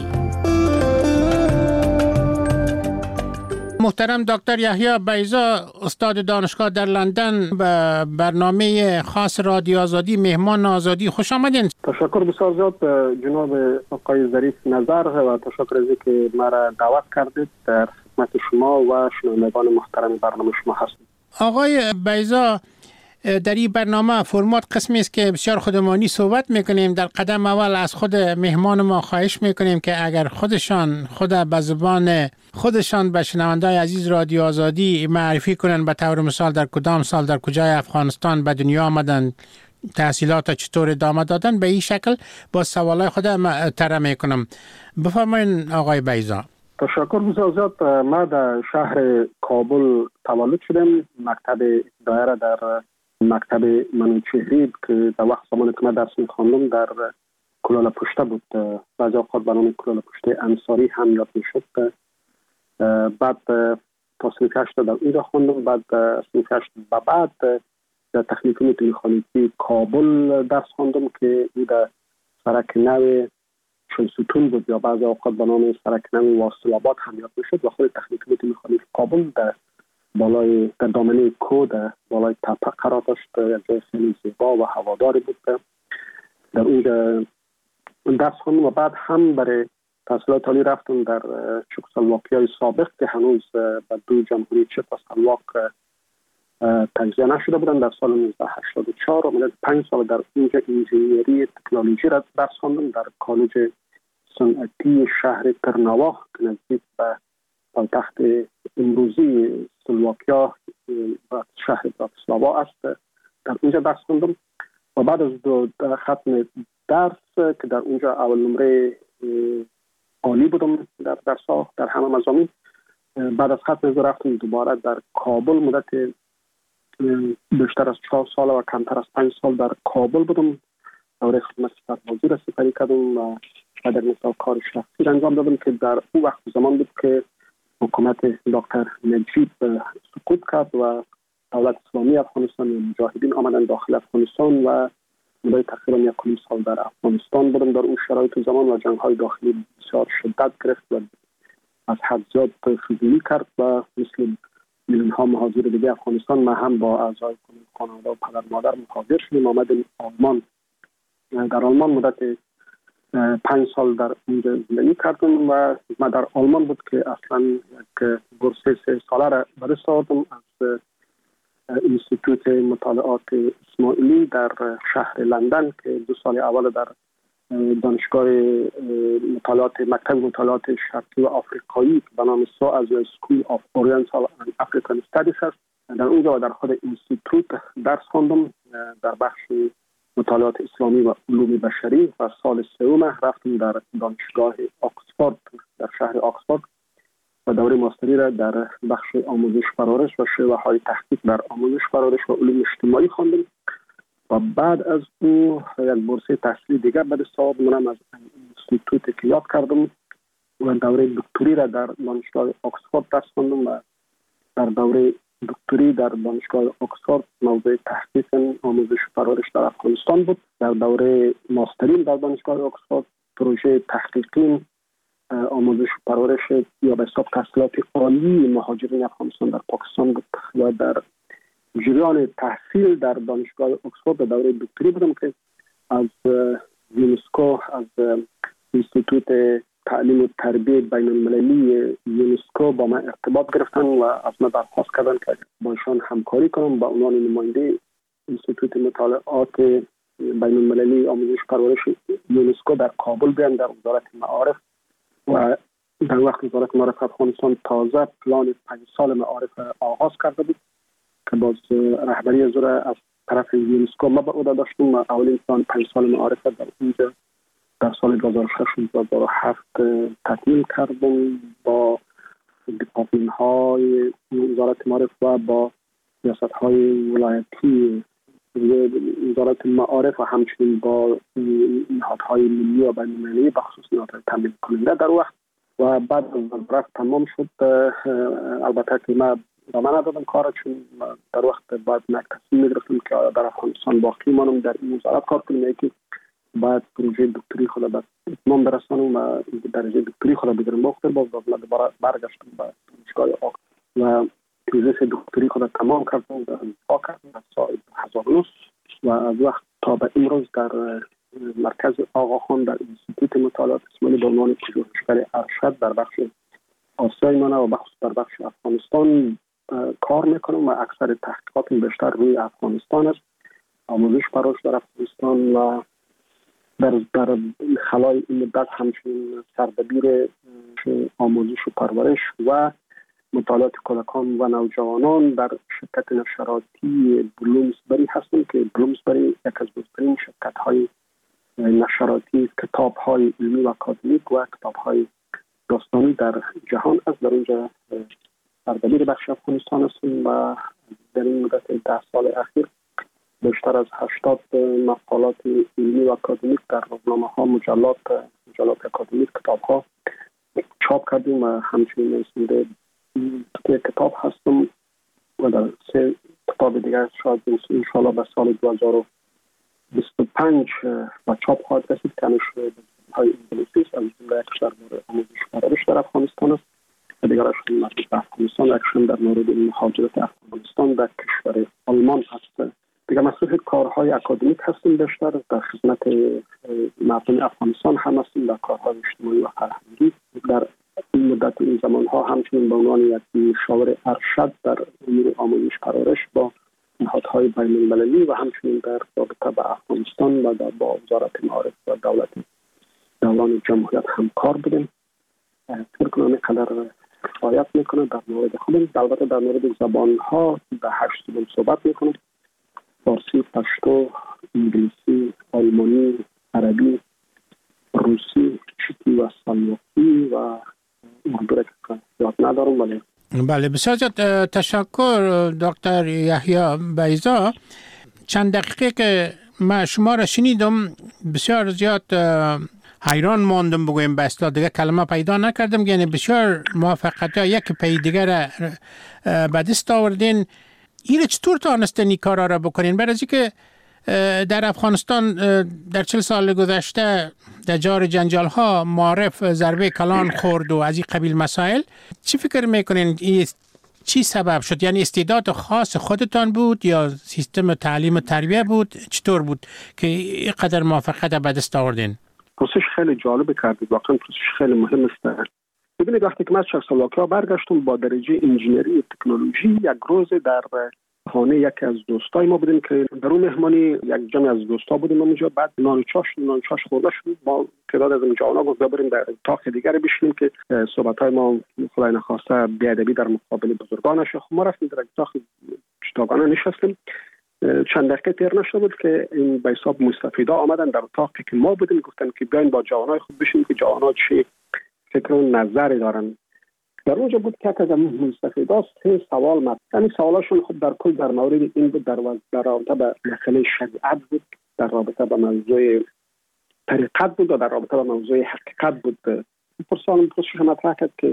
محترم دکتر یحیی بیضا، استاد دانشگاه در لندن، به برنامه خاص رادیو آزادی مهمان آزادی خوش آمدین.
تشکر بسیار زیاد جناب آقای ظریف نظر و تشکر از اینکه مرا دعوت کردید در خدمت شما و شنوندگان محترم برنامه شما هستم.
آقای بیضا، در این برنامه فرمات قسمی است که بسیار خودمانی صحبت میکنیم. در قدم اول از خود مهمان ما خواهش میکنیم که اگر خود به زبان خودشان به شنوندای عزیز رادیو آزادی معرفی کنن، به طور مثال در کدام سال در کجای افغانستان به دنیا آمدن، تحصیلات چطور ادامه دادن، به این شکل با سوالای خود طرح میکنم. بفرمایید آقای بیضا.
تشکر بسیار زیاد. ما در شهر کابل تولد شدم. مکتب ابتدایی را در مکتب منوچهری که در وقت زمانی که من درس می‌خواندم در کلال پشته بود، بعضی اوقات به نام کلال پشته انصاری هم یاد میشد. بعد تا صنف 8 در اونجا خواندم. بعد صنف 8 بعد در تکنیک مکانیکی کابل درس خواندم که این در سرک نو شلستون بود یا بعضی اوقات به نام سرک نو واصل‌آباد هم یاد میشد و خود تکنیک مکانیکی کابل در بالای در دامنه کو در بالای تپه قرار داشت. یک جای خیلی زیبا و هواداری بود. در اونجا درس خوندم و بعد هم برای تحصیلات عالی رفتم در چکسلواکیای سابق که هنوز به دو جمهوری چک و سلواک تجزیه نشده بودن. در سال 1984 و 5 سال در اونجا انجینیری تکنولوژی را درس خوندم در کالج صنعتی شهر ترناوا که نزدیک به پایتخت امروزی سلواکیا و شهر براتسلاوا است. در اونجا درس خوندم و بعد از ختم درس که در اونجا اول نمره عالی بودم در درس‌ها در همه مضامین، بعد از ختم رفتم دوباره در کابل. مدت بیشتر از 4 سال و کمتر از 5 سال در کابل بودم. دوره خدمت سربازی را سپری کردم و در مثال کار شخصی انجام دادم که در اون وقت زمان بود که حکومت دکتر نجیب سقوط کرد و دولت اسلامی افغانستان و مجاهدین آمدن داخل افغانستان و مدت تقریبا 1 سال در افغانستان بودم. در اون شرایط زمان و جنگ‌های داخلی بسیار شدت گرفت و از حد زیاد فضولی کرد و مثل میلیون‌ها مهاجر دیگه افغانستان ما هم با اعضای خانواده و پدر مادر مهاجر شدیم. آمدیم آلمان. در آلمان مدت 5 سال در اونجا زندگی کردم و من در آلمان بود که اصلا یک بورس 3 ساله را به دست آوردم از انستیتوت مطالعات اسماعیلی در شهر لندن که 2 سال اول در دانشگاه مطالعات مکتب مطالعات شرقی و آفریقایی به نام SOAS School of Oriental and African Studies است. در اونجا و در خود انستیتوت درس خواندم در بخش مطالعات اسلامی و علوم بشری و سال 3 رفتم در دانشگاه آکسفورد در شهر آکسفورد و دوره ماستری را در بخش آموزش پرورش و شیوه‌های تحقیق در آموزش پرورش و علوم اجتماعی خواندم و بعد از او یک بورس تحصیلی دیگر به دست آوردم از انستیتوت که یاد کردم و دوره دکتری را در دانشگاه آکسفورد درس خواندم و در دوره دکتری در دانشگاه اکسفورد موضوع تحقیق آموزش و پرورش در افغانستان بود. در دوره ماسترین در دانشگاه اکسفورد پروژه تحقیقی آموزش و پرورش یا به حساب تحصیلات عالی مهاجرین افغانستان در پاکستان بود و در جریان تحصیل در دانشگاه اکسفورد در دوره دکتری بودم که از یونسکو، از انستیتوت تعلیم و تربیت بین المللی یونسکو با من ارتباط گرفتن و از من درخواست کردن که با ایشان همکاری کنم با عنوان نماینده انستیتوت مطالعات بین المللی آموزش پرورش یونسکو در کابل بیام در وزارت معارف. و در وقت وزارت معارف افغانستان تازه پلان 5 سال معارف آغاز کرده بود که باز رهبری زور از طرف یونسکو ما به عهده داشتیم و اولین پلان 5 سال معارف در اینجا در سال 2006-2007 تکمیل کردم با دپارتمان های وزارت معارف و با ریاست های ولایتی وزارت معارف و همچنین با نهادهای ملی و بین المللی بخصوص نهادهای تامین کننده در وقت. و بعد از وزارت تمام شد البته که ما ادامه ندادم کار، چون در وقت بعد یک تصمیم می‌گرفتم که در افغانستان باقی مانم در این وزارت کار کنم، یکی بعد پروژه دکتری خود به اتمام برسانم و درجه دکتری خود بگیرم. باختر باز دوباره برگشتم به دانشگاه آق و تیزیس دکتری خود تمام کردم در سال 2009 و از وقت تا به امروز در مرکز آقاخان در انستیتوت مطالعات اسمانی به عنوان پژوهشگر ارشد در بخش آسیای منه و بخصوص در بخش افغانستان کار میکنم و اکثر تحقیقاتم بیشتر روی افغانستان است، آموزش پرورش در افغانستان و در خلال این مدت همچنین سردبیر آموزش و پرورش و مطالعات کودکان و نوجوانان در شرکت نشراتی بلومسبری هستم که بلومسبری یک از بزرگترین شرکت های نشراتی کتاب های علمی و اکادمیک و کتاب های داستانی در جهان است. در اونجا سردبیر بخش افغانستان هستم و در این مدت 10 سال اخیر بیشتر از 80 مقالات علمی و اکادمیک در روزنامه ها، مجلات اکادمیک، کتاب ها چاپ کردیم و همچنین نویسنده کتاب هستم و در 3 کتاب دیگر شاید انشاءالله به سال 2025 و چاپ خواهد رسید که نشر های انگلیسی است. از جمله یکش در مورد آموزش پرورش در افغانستان است و دیگرش مربوط به افغانستان، یکشون در مورد مهاجرت افغانستان در کشور آلمان است. دیگر مسئول کارهای اکادمیک هستیم، بیشتر در خدمت مردم افغانستان هم هستیم در کارهای اجتماعی و فرهنگی. در این مدت این زمانها همچنین به عنوان یک مشاور ارشد در امور آموزش پرورش با نهادهای بین المللی و همچنین در رابطه با افغانستان و با وزارت معارف و دولت دوران جمهوریت همکار بودیم. فکر کنم قدر رعایت میکنه در مورد خودم. البته در مورد زبانها به 8 زبان صحبت میکنم: فارسی، پشتو، انگلیسی، آلمانی، عربی، روسی، چکی و سلواکی و اردو که یاد ندارم. ولی
بله، بسیار زیاد تشکر دکتر یحیی بیضا. چند دقیقه که من شما را شنیدم بسیار زیاد حیران ماندم، بگویم به اصطلاح دیگه کلمه پیدا نکردم. یعنی بسیار موفقیت ها یک پی دیگر به دست آوردین. این چطور تانستین این کارا را بکنین؟ برای اینکه در افغانستان در 40 سال گذشته در جار جنجال ها معارف ضربه کلان خورد و از این قبیل مسائل. چی فکر میکنین چی سبب شد؟ یعنی استعداد خاص خودتان بود یا سیستم تعلیم و تربیه بود؟ چطور بود که اینقدر موفقیت به دست آوردین؟
پرسش خیلی جالب کردید، واقعا پرسش خیلی مهم است. ببینید وقتی که من از چکسلواکیا برگشتم با درجه انجینری تکنولوژی، یک روز در خانه یکی از دوستای ما بودیم که در اون مهمانی یک جمع از دوستا بودیم اونجا. بعد نان چاش خورده شد. ما تعداد از جوانا گفت بریم در اتاق دیگر بشینیم که صحبت‌های ما خدای نخواسته بی‌ادبی در مقابل بزرگان نشه. ما رفتیم در اتاق چتاگانه نشستیم. چند دقیقه تیر نشده بود که این به حساب مستفیدا آمدن در اتاقی که ما بودیم، گفتن که بیاین با جوانای خود بشینیم که جوانا چه فکر و نظری دارن. در اونجا بود که از مستفیدا 3 سوال مطرح. سوالاشون خود در کل در مورد این بود، در رابطه با مسئله شریعت بود، در رابطه با موضوع طریقت بود و در رابطه با موضوع حقیقت بود. پرسش مطرح کرد که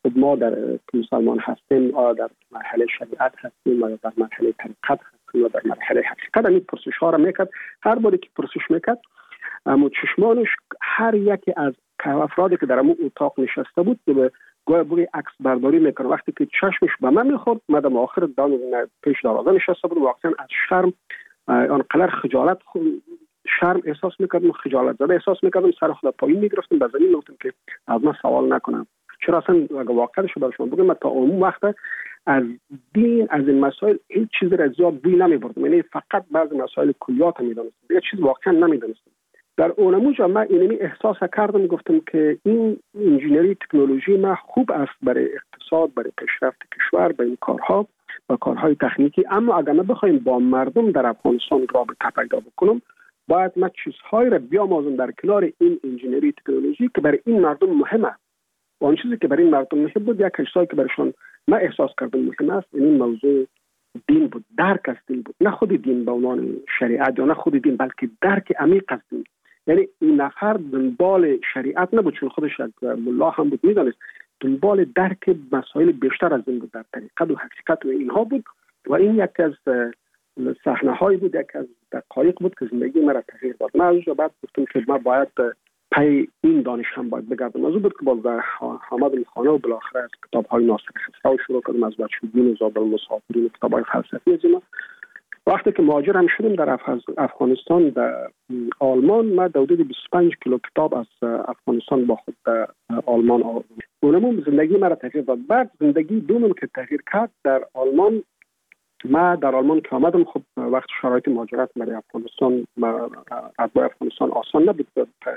خب ما در مسلمان هستیم، آیا در مرحله شریعت هستیم یا در مرحله طریقت هستیم یا در مرحله حقیقت؟ این پرسش ها را میکرد. هر باری که پرسش میکرد اما چشمانش هر یکی از افرادی که در اون اتاق نشسته بود به گویا بوی عکس برداری میکنه. وقتی که چشمش به من میخورد، من در آخر پیش دروازه نشسته بود، واقعا از شرم آنقدر خجالت شرم احساس میکردم، خجالت زده احساس میکردم، سر خود پایین میگرفتم، به زمین میگفتم که از من سوال نکنم. چرا اصلا اگه واقعش رو برشون بگم، من تا اون وقت از دین، از این مسائل هیچ چیزی را زیاد بوی نمیبردم، یعنی فقط بعضی مسائل کلیات میدونستم، دیگه چیز واقعا نمیدونستم. در اونموجا من اینمی احساس کردم، گفتم که این انجینری تکنولوژی ما خوب است برای اقتصاد، برای پیشرفت کشور، برای این کارها و کارهای تکنیکی، اما اگر ما بخوایم با مردم در افغانستان رابطه پیدا بکنم، باید ما چیزهایی را بیاموزم در کنار این انجینری تکنولوژی که برای این مردم مهمه. و اون چیزی که برای این مردم مهم بود، یک چیزی که برایشان من احساس کردم مهم است، این موضوع دین بود، درک از دین بود، نه خود دین به عنوان شریعت یا نه خود دین، بلکه درک عمیق از دین. یعنی این نفر دنبال شریعت نبود، چون خودش یک ملا هم بود، میدانست دنبال درک مسائل بیشتر از این بود، در طریقت و حقیقت و اینها بود. و این یک از صحنه هایی بود، یک از دقایق بود که زندگی مرا تغییر داد. من از بعد گفتم که من باید پی این دانش هم باید بگردم. از اون بود که باز حامد خانه و بالاخره از کتاب های ناصر خسرو شروع کردم، از بچگی و زاد المسافرین و کتاب های فلسفی از اینا. وقتی که مهاجر هم شدم در افغانستان، در آلمان، من حدود 25 کیلو کتاب از افغانستان با خود در آلمان آوردم. اونم زندگی مرا تغییر داد. بعد زندگی دومم که تغییر کرد در آلمان، من در آلمان که آمدم، خب وقت شرایط مهاجرت برای افغانستان، اتباع افغانستان آسان نبود،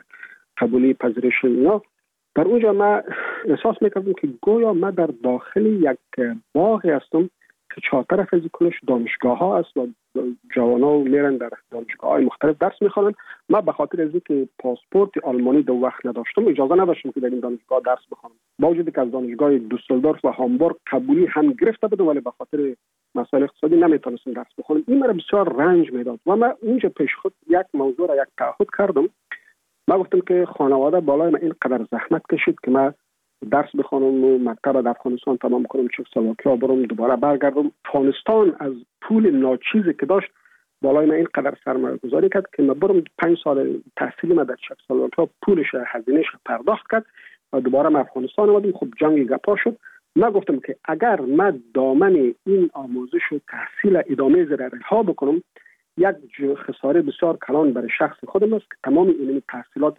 قبولی پذیرش اینا. در اونجا من احساس میکردم که گویا من در داخل یک باغی هستم که چهار طرف از کلش دانشگاه ها است و جوانا میرن در دانشگاه های مختلف درس میخوانن. من به خاطر از اینکه پاسپورت آلمانی دو وقت نداشتم، اجازه نداشتم که در این دانشگاه درس بخوانم، با وجودی که از دانشگاه دوسلدورف و هامبورگ قبولی هم گرفته بودم، ولی به خاطر مسائل اقتصادی نمیتونستم درس بخونم. این مرا بسیار رنج میداد و من اونجا پیش خود یک موضوع را یک تعهد کردم. من گفتم که خانواده بالای من اینقدر زحمت کشید که من درس بخونم و مکتب در افغانستان تمام کنم، چکسلواکیا برم، دوباره برگردم. افغانستان از پول ناچیزی که داشت بالای من اینقدر سرمایه گذاری کرد که من برم 5 سال تحصیل من در چکسلواکیا پولش هزینه‌اش پرداخت کرد و دوباره من افغانستان آمدم. خب جنگ گپا شد. من گفتم که اگر من دامن این آموزش و تحصیل ادامه رها بکنم، یک خساره بسیار کلان برای شخص خودم است که تمام این تحصیلات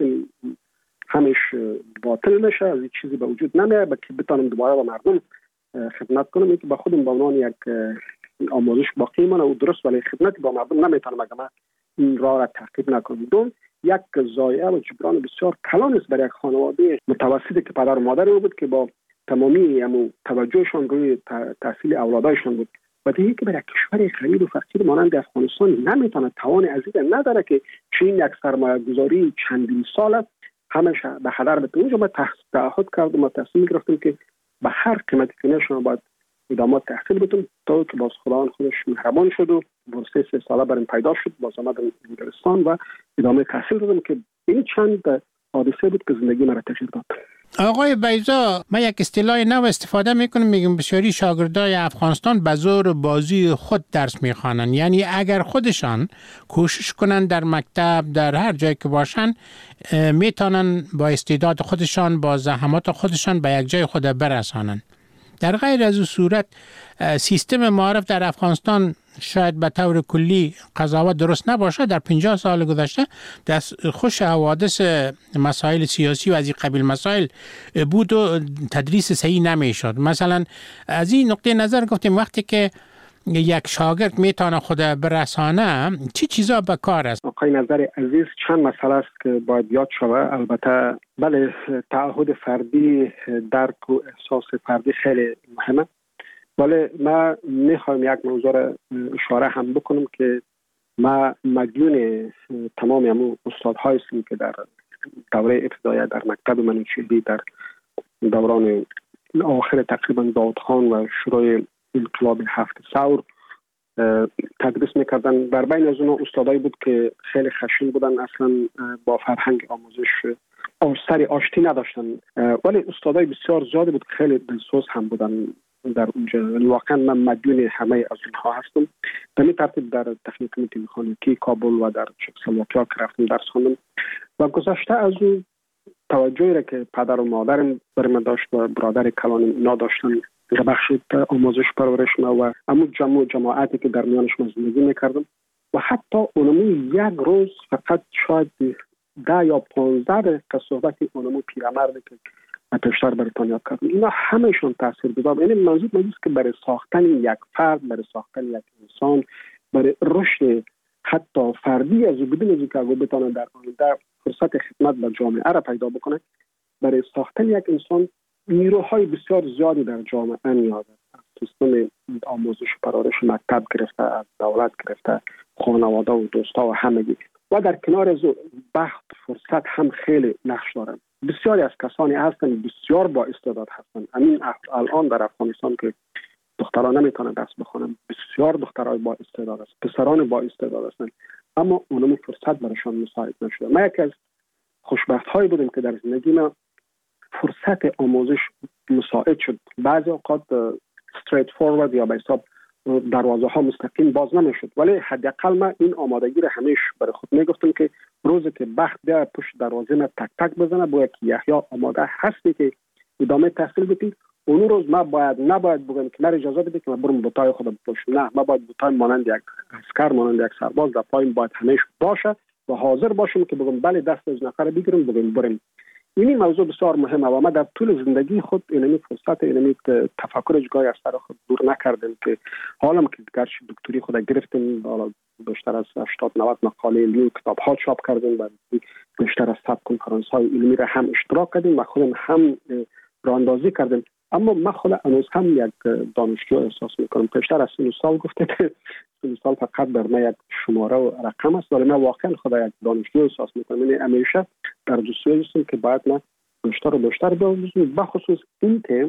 همش باطل نشه، از چیزی به وجود نمیاد، که بتونم دوباره با مردم خدمت کنم. که با خودم به عنوان یک آموزش باقی مانه و درست، ولی خدمت با مردم نمیتونم اگر من این راه را تعقیب نکنم. دوم، یک ضایعه و جبران بسیار کلان است برای یک خانواده متوسطی که پدر و مادر بود که با تمامی توجهشان روی تحصیل اولادایشان بود. و دیگه که برای کشور غریب و فقیر مانند افغانستان نمیتونه توان عزیز نداره که چین یک سرمایه گذاری چندین سال همش به هدر بده. اونجا ما تعهد کردم و تصمیم گرفتم که به هر قیمتی که نشه باید ادامه تحصیل بدم، تا که باز خداوند خودش مهربان شد و بورس 3 ساله برام پیدا شد. باز آمدم انگلستان و ادامه تحصیل دادم که این چند حادثه بود که زندگی مرا تغییر داد.
آقای بیضا، من یک اصطلاح نو استفاده میکنم، میگم بسیاری شاگردای افغانستان به زور بازی خود درس میخوانن. یعنی اگر خودشان کوشش کنن در مکتب، در هر جایی که باشن، میتونن با استعداد خودشان، با زحمات خودشان به یک جای خود برسانن. در غیر از این صورت سیستم معارف در افغانستان شاید به طور کلی قضاوت درست نباشه. در 50 سال گذشته خوش حوادث مسائل سیاسی و از این قبیل مسائل بود و تدریس صحیح نمیشد. مثلا از این نقطه نظر گفتیم وقتی که یک شاگرد میتونه خود برسانه، چی چیزا به کار است؟
آقای نظر عزیز، چند مسئله است که باید یاد شود. البته بله، تعهد فردی، درک و احساس فردی خیلی مهمه، ولی من میخوایم یک موضوع را اشاره هم بکنم که ما مدیون تمام همون استادهایی هستیم که در دوره ابتدایی در مکتب منوچهری، در دوران آخر تقریبا داود خان و شروع انقلاب 7 ثور تدریس میکردن. در بین از اونها استادایی بود که خیلی خشن بودن، اصلا با فرهنگ آموزش سری آشتی نداشتن، ولی استادای بسیار زیادی بود، خیلی دلسوز هم بودن در اونجا. واقعا من مدیون همه از اونها هستم. به این ترتیب در تکنیک مکانیکی کابل و در چکسلواکیا که رفتم درس خوندم و گذشته از اون توجهی را که پدر و مادرم بر من داشت و برادر کلانم اینا داشتن در بخش آموزش پرورش ما و همون جماعتی که در میانش من زندگی میکردم و حتی اونمو یک روز فقط شاید 10 یا 15 دقیقه صحبت اونمو پیرمردی که پیشتر بریتانیا کردم، اینا همهشون تاثیرگذار. یعنی منظور نیست که برای ساختن یک فرد، برای ساختن یک انسان، برای رشد حتی فردی از بدون از که او بتونه در آینده فرصت خدمت به جامعه را پیدا بکنه، برای ساختن یک انسان نیروهای بسیار زیادی در جامعه نیاز است. از سیستم آموزش پرورش مکتب گرفته، از دولت گرفته، خانواده و دوستا و همگی. و در کنار از بخت فرصت هم خیلی نقش دارن. بسیاری از کسانی هستند بسیار با استعداد هستند. همین الان در افغانستان که دختران نمیتونن درس بخونن، بسیار دخترای با استعداد است، پسران با استعداد هستند، اما اونم فرصت برایشان مساعد نشده. ما یکی از خوشبخت هایی بودیم که در زندگی ما فرصت آموزش مساعد شد. بعضی اوقات استریت فورورد یا به حساب دروازه ها مستقیم باز نمیشد، ولی حداقل من این آمادگی را همیشه برای خود میگفتم که روزی که بخت بیا پشت دروازه ما تک تک بزنه، باید که یحیی آماده هستی که ادامه تحصیل بدی. اون روز ما نباید بگم که من اجازه بده که من برم بوتای خودم بپوشم، نه، ما باید بوتای مانند یک عسکر، مانند یک سرباز در پایم باید همیشه باشه و حاضر باشم که بگم بله دست از نفر بگیرم بگم بریم. این موضوع بسیار مهمه و ما در طول زندگی خود اینمی فرصت اینمی تفکر جگای از سر خود دور نکردیم که حالا که گرچه دکتری خود گرفتیم، حالا بیشتر از 80-90 مقاله علمی کتاب ها چاپ کردیم و بیشتر از 100 کنفرانس های علمی را هم اشتراک کردیم و خودم هم راهاندازی کردیم، اما من خود هنوز هم یک دانشجو احساس میکنم. بیشتر از 30 سال گفته که 30 سال فقط بر من یک شماره و رقم است، ولی من واقعا خود یک دانشجو احساس میکنم. یعنی همیشه در جستجوی هستم که باید من بیشتر و بیشتر بیاموزم، بخصوص این که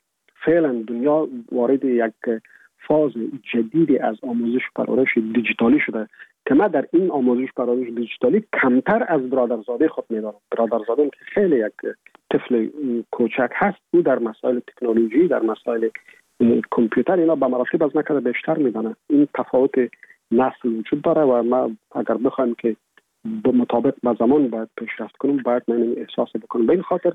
فعلا دنیا وارد یک فاز جدیدی از آموزش پرورش دیجیتالی شده که من در این آموزش پرورش دیجیتالی کمتر از برادرزاده خود میدارم. برادرزادم که خیلی یک طفل کوچک هست، او در مسائل تکنولوژی، در مسائل کامپیوتر اینا به مراتب از نکرده بیشتر میدانه. این تفاوت نسل وجود داره و ما اگر بخوایم که به مطابق با زمان باید پیشرفت کنیم، باید من احساس بکنم. به این خاطر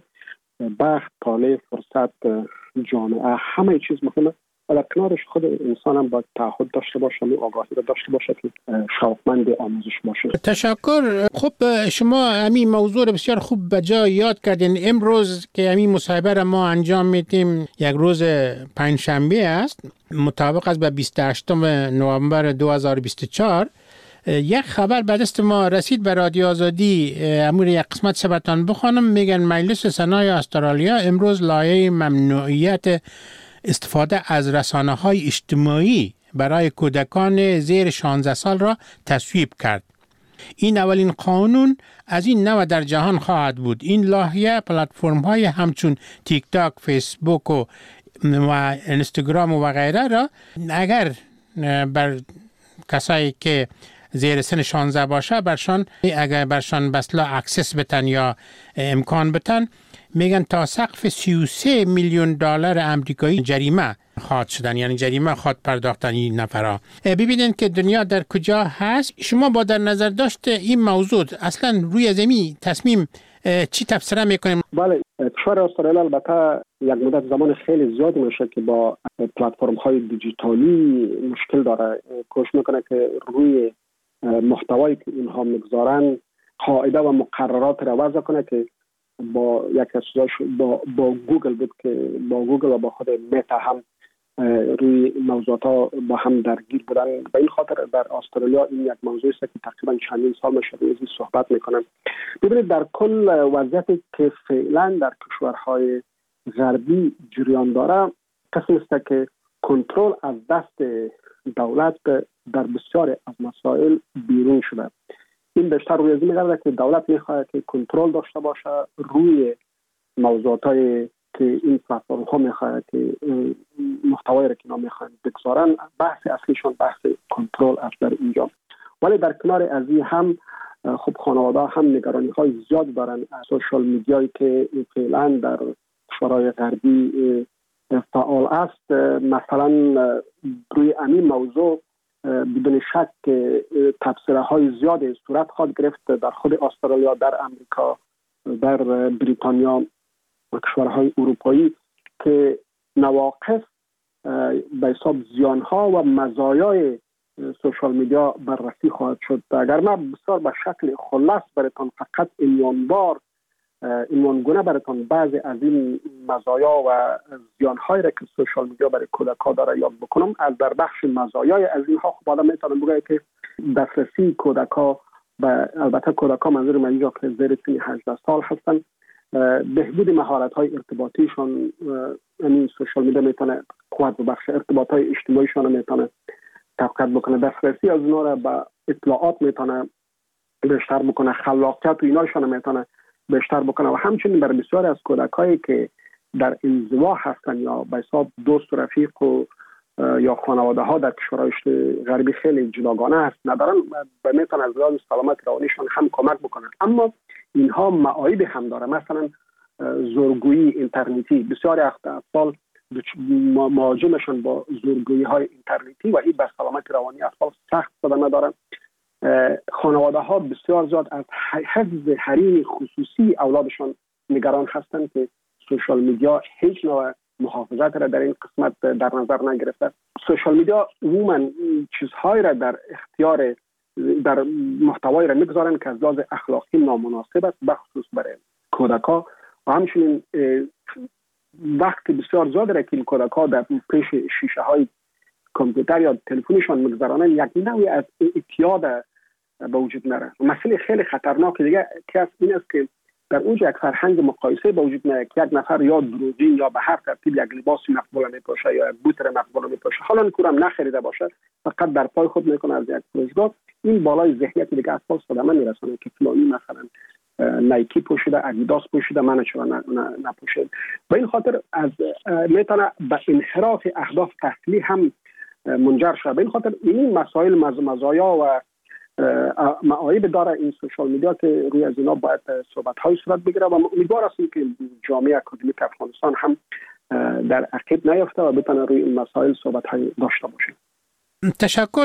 بخت، طالع، فرصت، جامعه، همه چیز مهمه و در کنارش خود انسان هم باید تعهد داشته باشه و آگاهی را داشته باشه که شوقمند آموزش باشه.
تشکر. خب شما همین موضوع رو بسیار خوب به جا یاد کردین. امروز که همین مصاحبه را ما انجام میدیم یک روز پنجشنبه است، مطابق است به 28 نوامبر 2024. یک خبر به دست ما رسید به رادیو آزادی، امور یک قسمت سبتان بخوانم. میگن مجلس سنای استرالیا امروز لایحه ممنوعیت استفاده از رسانه‌های اجتماعی برای کودکان زیر 16 سال را تصویب کرد. این اولین قانون از این نوع در جهان خواهد بود. این لایحه پلتفرم‌های همچون تیک تاک، فیسبوک و اینستاگرام و غیره را اگر بر کسایی که زیر سن 16 باشه اگر برشان بسلا اکسس بتن یا امکان بتن، میگن تا سقف 33 میلیون دلار آمریکایی جریمه خواهد شدن، یعنی جریمه خواهد پرداختن این نفرها. ببینید که دنیا در کجا هست. شما با در نظر داشت این موضوع اصلا روی زمین تصمیم چی تفسیر میکنیم؟
بله، کشور استرالیا البته یک مدت زمان خیلی زیادی میشه که با پلتفرم های دیجیتالی مشکل داره، کوشش میکنه که روی محتوایی که اینها میگذارن قاعده و مقررات را وضع کنه که با یک از با گوگل بود که با گوگل و با خود متا هم روی موضوعات ها با هم درگیر بودن. به این خاطر در استرالیا این یک موضوع است که تقریبا چندین سال میشه روی این صحبت میکنن. ببینید در کل وضعیتی که فعلا در کشورهای غربی جریان داره، قسم است که کنترل از دست دولت در بسیاری از مسائل بیرون شده. این بیشتر روی از این میگرده که دولت میخواهد که کنترل داشته باشه روی موضوعات های که این پلتفرم ها میخواهد که محتوایی را که اینا میخواهند بگذارن، بحث اصلیشان بحث کنترل است در اینجا. ولی در کنار از این هم خب خانواده هم نگرانی های زیاد دارن از سوشال میدیایی که فعلا در کشورهای غربی فعال است. مثلا روی همین موضوع بدون شک تبصره های زیاد صورت خواهد گرفت در خود استرالیا، در امریکا، در بریتانیا و کشورهای اروپایی که نواقص به حساب زیانها و مزایای سوشال میدیا بررسی خواهد شد. اگر من بسیار به شکل خلاص براتون فقط عنوانگونه براتون بعضی از این مزایا و زیانهایی را که سوشال میدیا برای کودک‌ها داره یاد بکنم، از در بخش مزایای از اینها خب آدم میتونم بگه که دسترسی کودک‌ها و البته کودک‌ها منظور من اینجا که زیر سن 18 سال هستن، بهبود مهارت‌های ارتباطیشان، این سوشال میدیا میتونه قوت ببخش، ارتباط‌های اجتماعیشان میتونه تقویت بکنه، دسترسی از اونها را به اطلاعات میتونه بیشتر بکنه، خلاقیت و ایناشان میتونه بیشتر بکنه و همچنین برای بسیاری از کودکایی که در انزوا هستن یا به حساب دوست و رفیق و یا خانواده ها در کشورهای غربی خیلی جداگانه هست ندارن، میتونه از لحاظ سلامت روانیشان هم کمک بکنن. اما اینها معایب هم داره، مثلا زورگویی اینترنتی، بسیاری اطفال مواجهشون با زورگویی های اینترنتی و این به سلامت روانی اطفال سخت صدمه داره. خانواده ها بسیار زیاد از حفظ حریم خصوصی اولادشان نگران هستند که سوشال میدیا هیچ نوع محافظت را در این قسمت در نظر نگرفته. سوشال میدیا عموما چیزهایی را در اختیار در محتوایی را میگذارن که از لحاظ اخلاقی نامناسب است، بخصوص برای کودک‌ها و همچنین وقت بسیار زیاد را که کودک‌ها در پیش شیشه های کامپیوتر یا تلفنشان میگذارن، یک نوعی از اعتیاد به وجود میاره. مسئله خیلی خطرناک دیگه که این است که در اونجا یک فرهنگ مقایسه به وجود میاد که یک نفر یا دروغی یا به هر ترتیب یک لباسی مقبول میپوشه یا یک بوت مقبول میپوشه، حالا کورم نخریده باشه فقط در پای خود میکنه از یک فروشگاه، این بالای ذهنیت دیگه اطفال صدمه میرسونه که فلانی مثلا نایکی پوشیده، ادیداس پوشیده، من چرا نپوشید. و این خاطر از میتونه به انحراف اهداف تحصیلی هم منجر شده. به این خاطر این مسائل مزایا و معایب داره این سوشال میدیا که روی از اینا باید صحبت‌های صورت بگیره و امیدوار هستیم که جامعه اکادمیک افغانستان هم در عقب نیفته و بتونه روی این مسائل صحبت‌های داشته باشه.
تشکر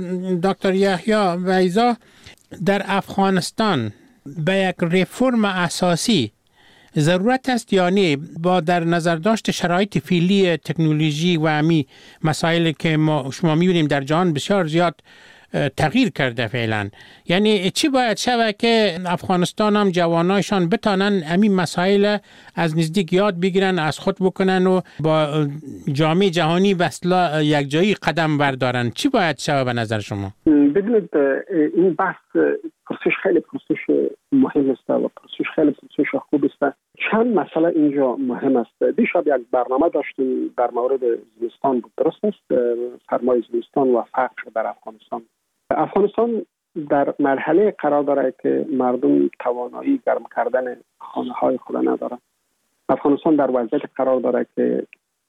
دکتر یحیی ویزا. در افغانستان به یک ریفرم اساسی ضرورت است یا نه، با در نظر داشت شرایط فعلی تکنولوژی و امی مسائلی که شما می‌بینیم در جهان بسیار زیاد تغییر کرده فعلا؟ یعنی چی باید شود که افغانستان هم جوانایشان بتانن همین مسائل از نزدیک یاد بگیرن، از خود بکنن و با جامعه جهانی به اصطلاح یک جایی قدم بردارن؟ چی باید شود به نظر شما؟
ببینید این بحث پرسش خیلی پرسش مهم است و پرسش خیلی پرسش خوب است. چند مسئله اینجا مهم است. دیشب یک برنامه داشتیم در مورد زمستان بود، درست است؟ سرمای زمستان و فقر در افغانستان. افغانستان در مرحله قرار داره که مردم توانایی گرم کردن خانه های خود ندارن. افغانستان در وضعیت قرار داره که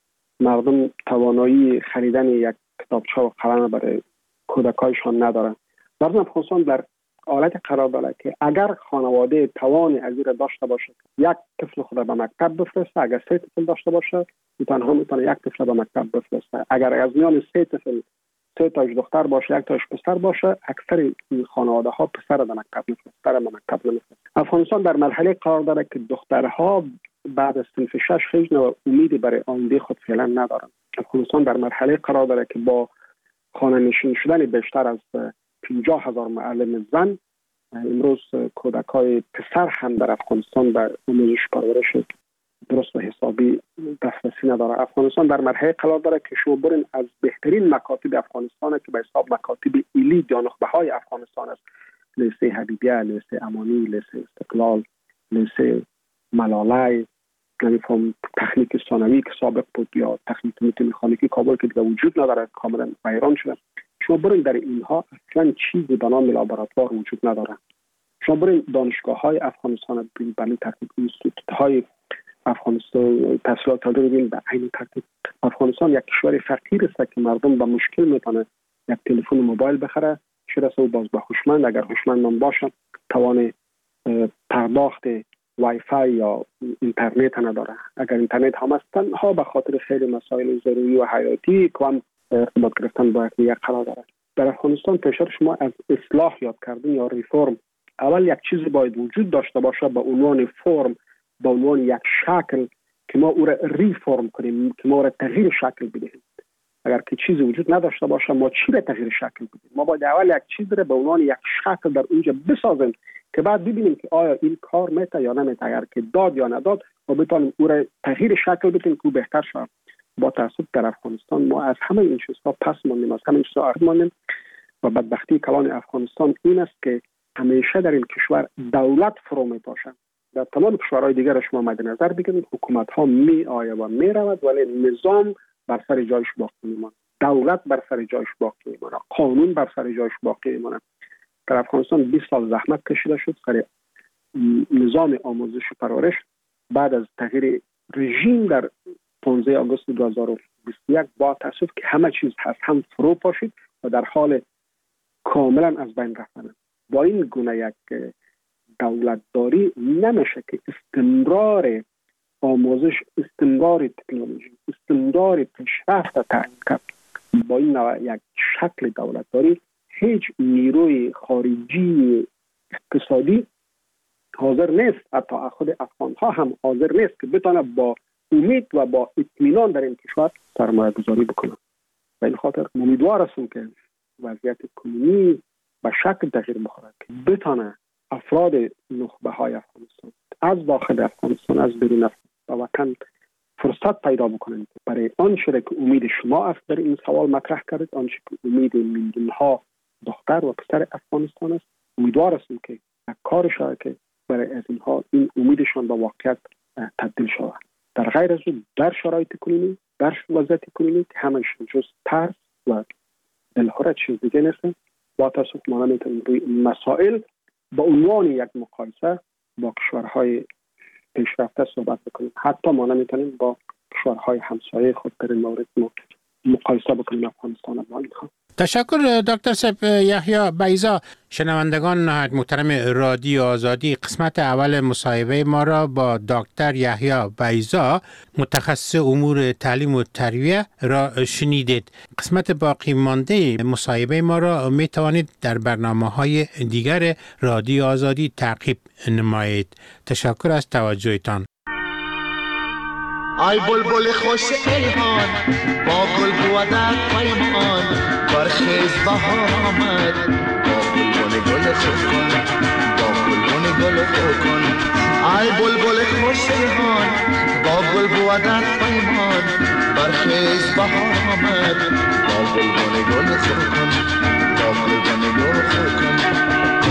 مردم توانایی خریدن یک کتابچه و قلم برای کودکایشان ندارن. مردم افغانستان در حالت قرار داره که اگر خانواده توانی از این داشته باشه یک طفل خود به مکتب بفرسته، اگر 3 طفل داشته باشه تنها میتونه یک طفل به مکتب بفرسته. اگر از میان 3 طفل 3 تاش دختر باشه 1 تاش پسر باشه، اکثر این خانواده ها پسر به مکتب نمیفرستن. افغانستان در مرحله قرار داره که دخترها بعد از صنف 6 هیچ نوع امیدی برای آینده خود فعلا ندارن. افغانستان در مرحله قرار داره که با خانه نشین شدن بیشتر از 50,000 معلم زن، امروز کودکای پسر هم در افغانستان به آموزش پرورش درست و حسابی دسترسی نداره. افغانستان در مرحله قرار داره که شما برین از بهترین مکاتب افغانستان که به حساب مکاتب ایلی یا نخبه های افغانستان است، لیسه حبیبیه، لیسه امانی، لیسه استقلال، لیسه ملالای، نمیفهم تکنیک ثانوی که سابق بود یا تکنیک مکانیکی کابل که دیگه وجود نداره، کاملا ویران شده. شما برین در اینها اصلا چیزی به نام لابراتوار وجود نداره. شما برین دانشگاه های افغانستان برین تکنیک اینستیتوت های افغانستان تحصیلات عالی رو ببین به عین ترتیب افغانستان یک کشور فقیر است که مردم با مشکل میتونه یک تلفن موبایل بخره، چه رسه باز به هوشمند، اگر هوشمند هم باشه توان پرداخت وای فای یا اینترنت نداره. اگر اینترنت هم است تنها به خاطر خیلی مسائل ضروری و حیاتی که هم ارتباط گرفتن با یک قرار داره. در افغانستان پیشتر شما از اصلاح یاد کردین یا ریفرم، اول یک چیزی باید وجود داشته باشه به عنوان فرم، به عنوان یک شکل که ما او را ریفرم کنیم، که ما او را تغییر شکل بدهیم. اگر که چیزی وجود نداشته باشه ما چی را تغییر شکل بدیم؟ ما باید اول یک چیز را به عنوان یک شکل در اونجا بسازیم که بعد ببینیم که آیا این کار میته یا نمیته. اگر که داد یا نداد ما بتونیم او را تغییر شکل بدیم که بهتر شود. با تاسف در افغانستان ما از همه این چیزها پس ماندیم، از همه این چیزها عقب ماندیم و بدبختی کلان افغانستان این است که همیشه در این کشور دولت فرو میپاشه. در تمام کشورهای دیگر شما مد نظر بگیرید حکومت ها می آید و می رود ولی نظام بر سر جایش باقی میماند، دولت بر سر جایش باقی میماند، قانون بر سر جایش باقی میماند. در افغانستان 20 سال زحمت کشیده شد سر نظام آموزش و پرورش. بعد از تغییر رژیم در 15 آگوست 2021 با تاسف که همه چیز هست هم فرو پاشید و در حال کاملا از بین رفتن. با این گونه یک دولتداری نمیشه که استمرار آموزش، استمرار تکنولوژی، استمرار پیشرفت تعیین کرد. با این نوع یک شکل دولتداری هیچ نیروی خارجی اقتصادی حاضر نیست، حتی خود افغان ها هم حاضر نیست که بتونه با امید و با اطمینان در این کشور سرمایه گذاری بکنه. و این خاطر امیدوار هستم که وضعیت کنونی به شکل تغییر بخوره که بتونه افراد نخبه های افغانستان از داخل افغانستان از بیرون افغانستان و وطن فرصت پیدا بکنن برای آنچه که امید شما است در این سوال مطرح کردید، آنچه که امید میلیون ها دختر و پسر افغانستان است. امیدوار هستم که کار شود که برای از اینها این امیدشان به واقعیت تبدیل شود. در غیر از اون در شرایط کنونی، در وضعیت کنونی که همش جز ترس و دلهره چیز دیگه نیست. با تاسف ما نمیتونیم روی مسائل با عنوان یک مقایسه با کشورهای پیشرفته صحبت بکنیم. حتی ما نمیتونیم با کشورهای همسایه خود در این مورد مقایسه بکنیم افغانستان با اینها.
تشکر دکتر صاحب یحیی بیضا. شنوندگان نهایت محترم رادیو آزادی، قسمت اول مصاحبه ما را با دکتر یحیی بیضا متخصص امور تعلیم و تربیت را شنیدید. قسمت باقی مانده مصاحبه ما را می توانید در برنامه‌های دیگر رادیو آزادی تعقیب نمایید. تشکر از توجهتان.
ای بلبل خوش الهان با گل بودت پیمان برخیز بهار آمد با گلبن گل خود کن با گلبن گل خود کن. ای بلبل خوش الهان با گل بودت پیمان برخیز بهار آمد با گلبن گل خود کن با گلبن گل خود کن.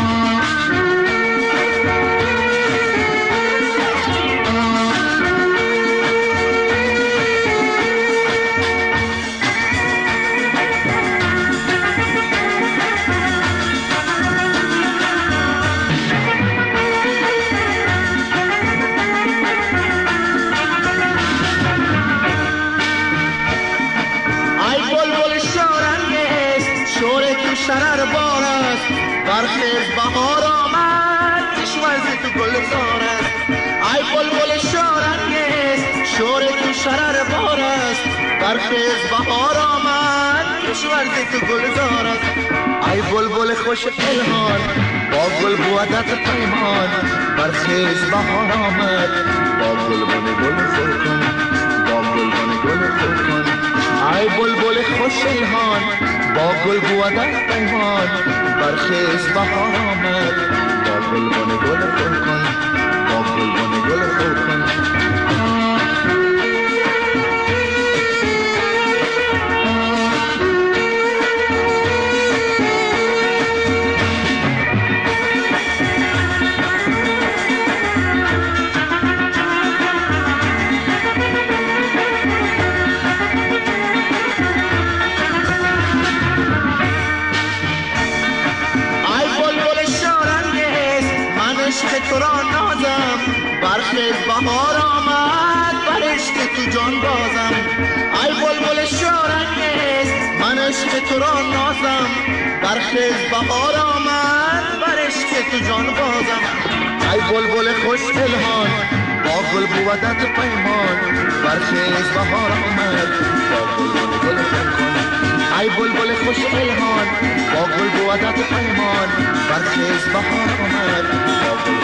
شرر بار است برخیز بهار آمد کشور تو گلزار است. ای بلبل شارنگیز شور تو شرر بار است برخیز بهار آمد کشور تو گلزار است. ای بلبل خوش الهان با گل بودت پیمان برخیز بهار آمد با گلبن گل خود کن با گلبن گل خود کن. ای بلبل خوش الهان با گل بودت پیمان برخیز بهار آمد با گلبن گل خود کن با گلبن گل خود کن. تو را نازم برخیز بهار آمد بر عشق تو جان بازم ای بلبل شورانگیز من عشق تو را نازم برخیز بهار آمد بر عشق تو جان بازم ای بلبل خوش الهان با گل بودت پیمان برخیز بهار آمد با گل کن ای بلبل خوش الهان با گل بودت پیمان برخیز بهار آمد با گل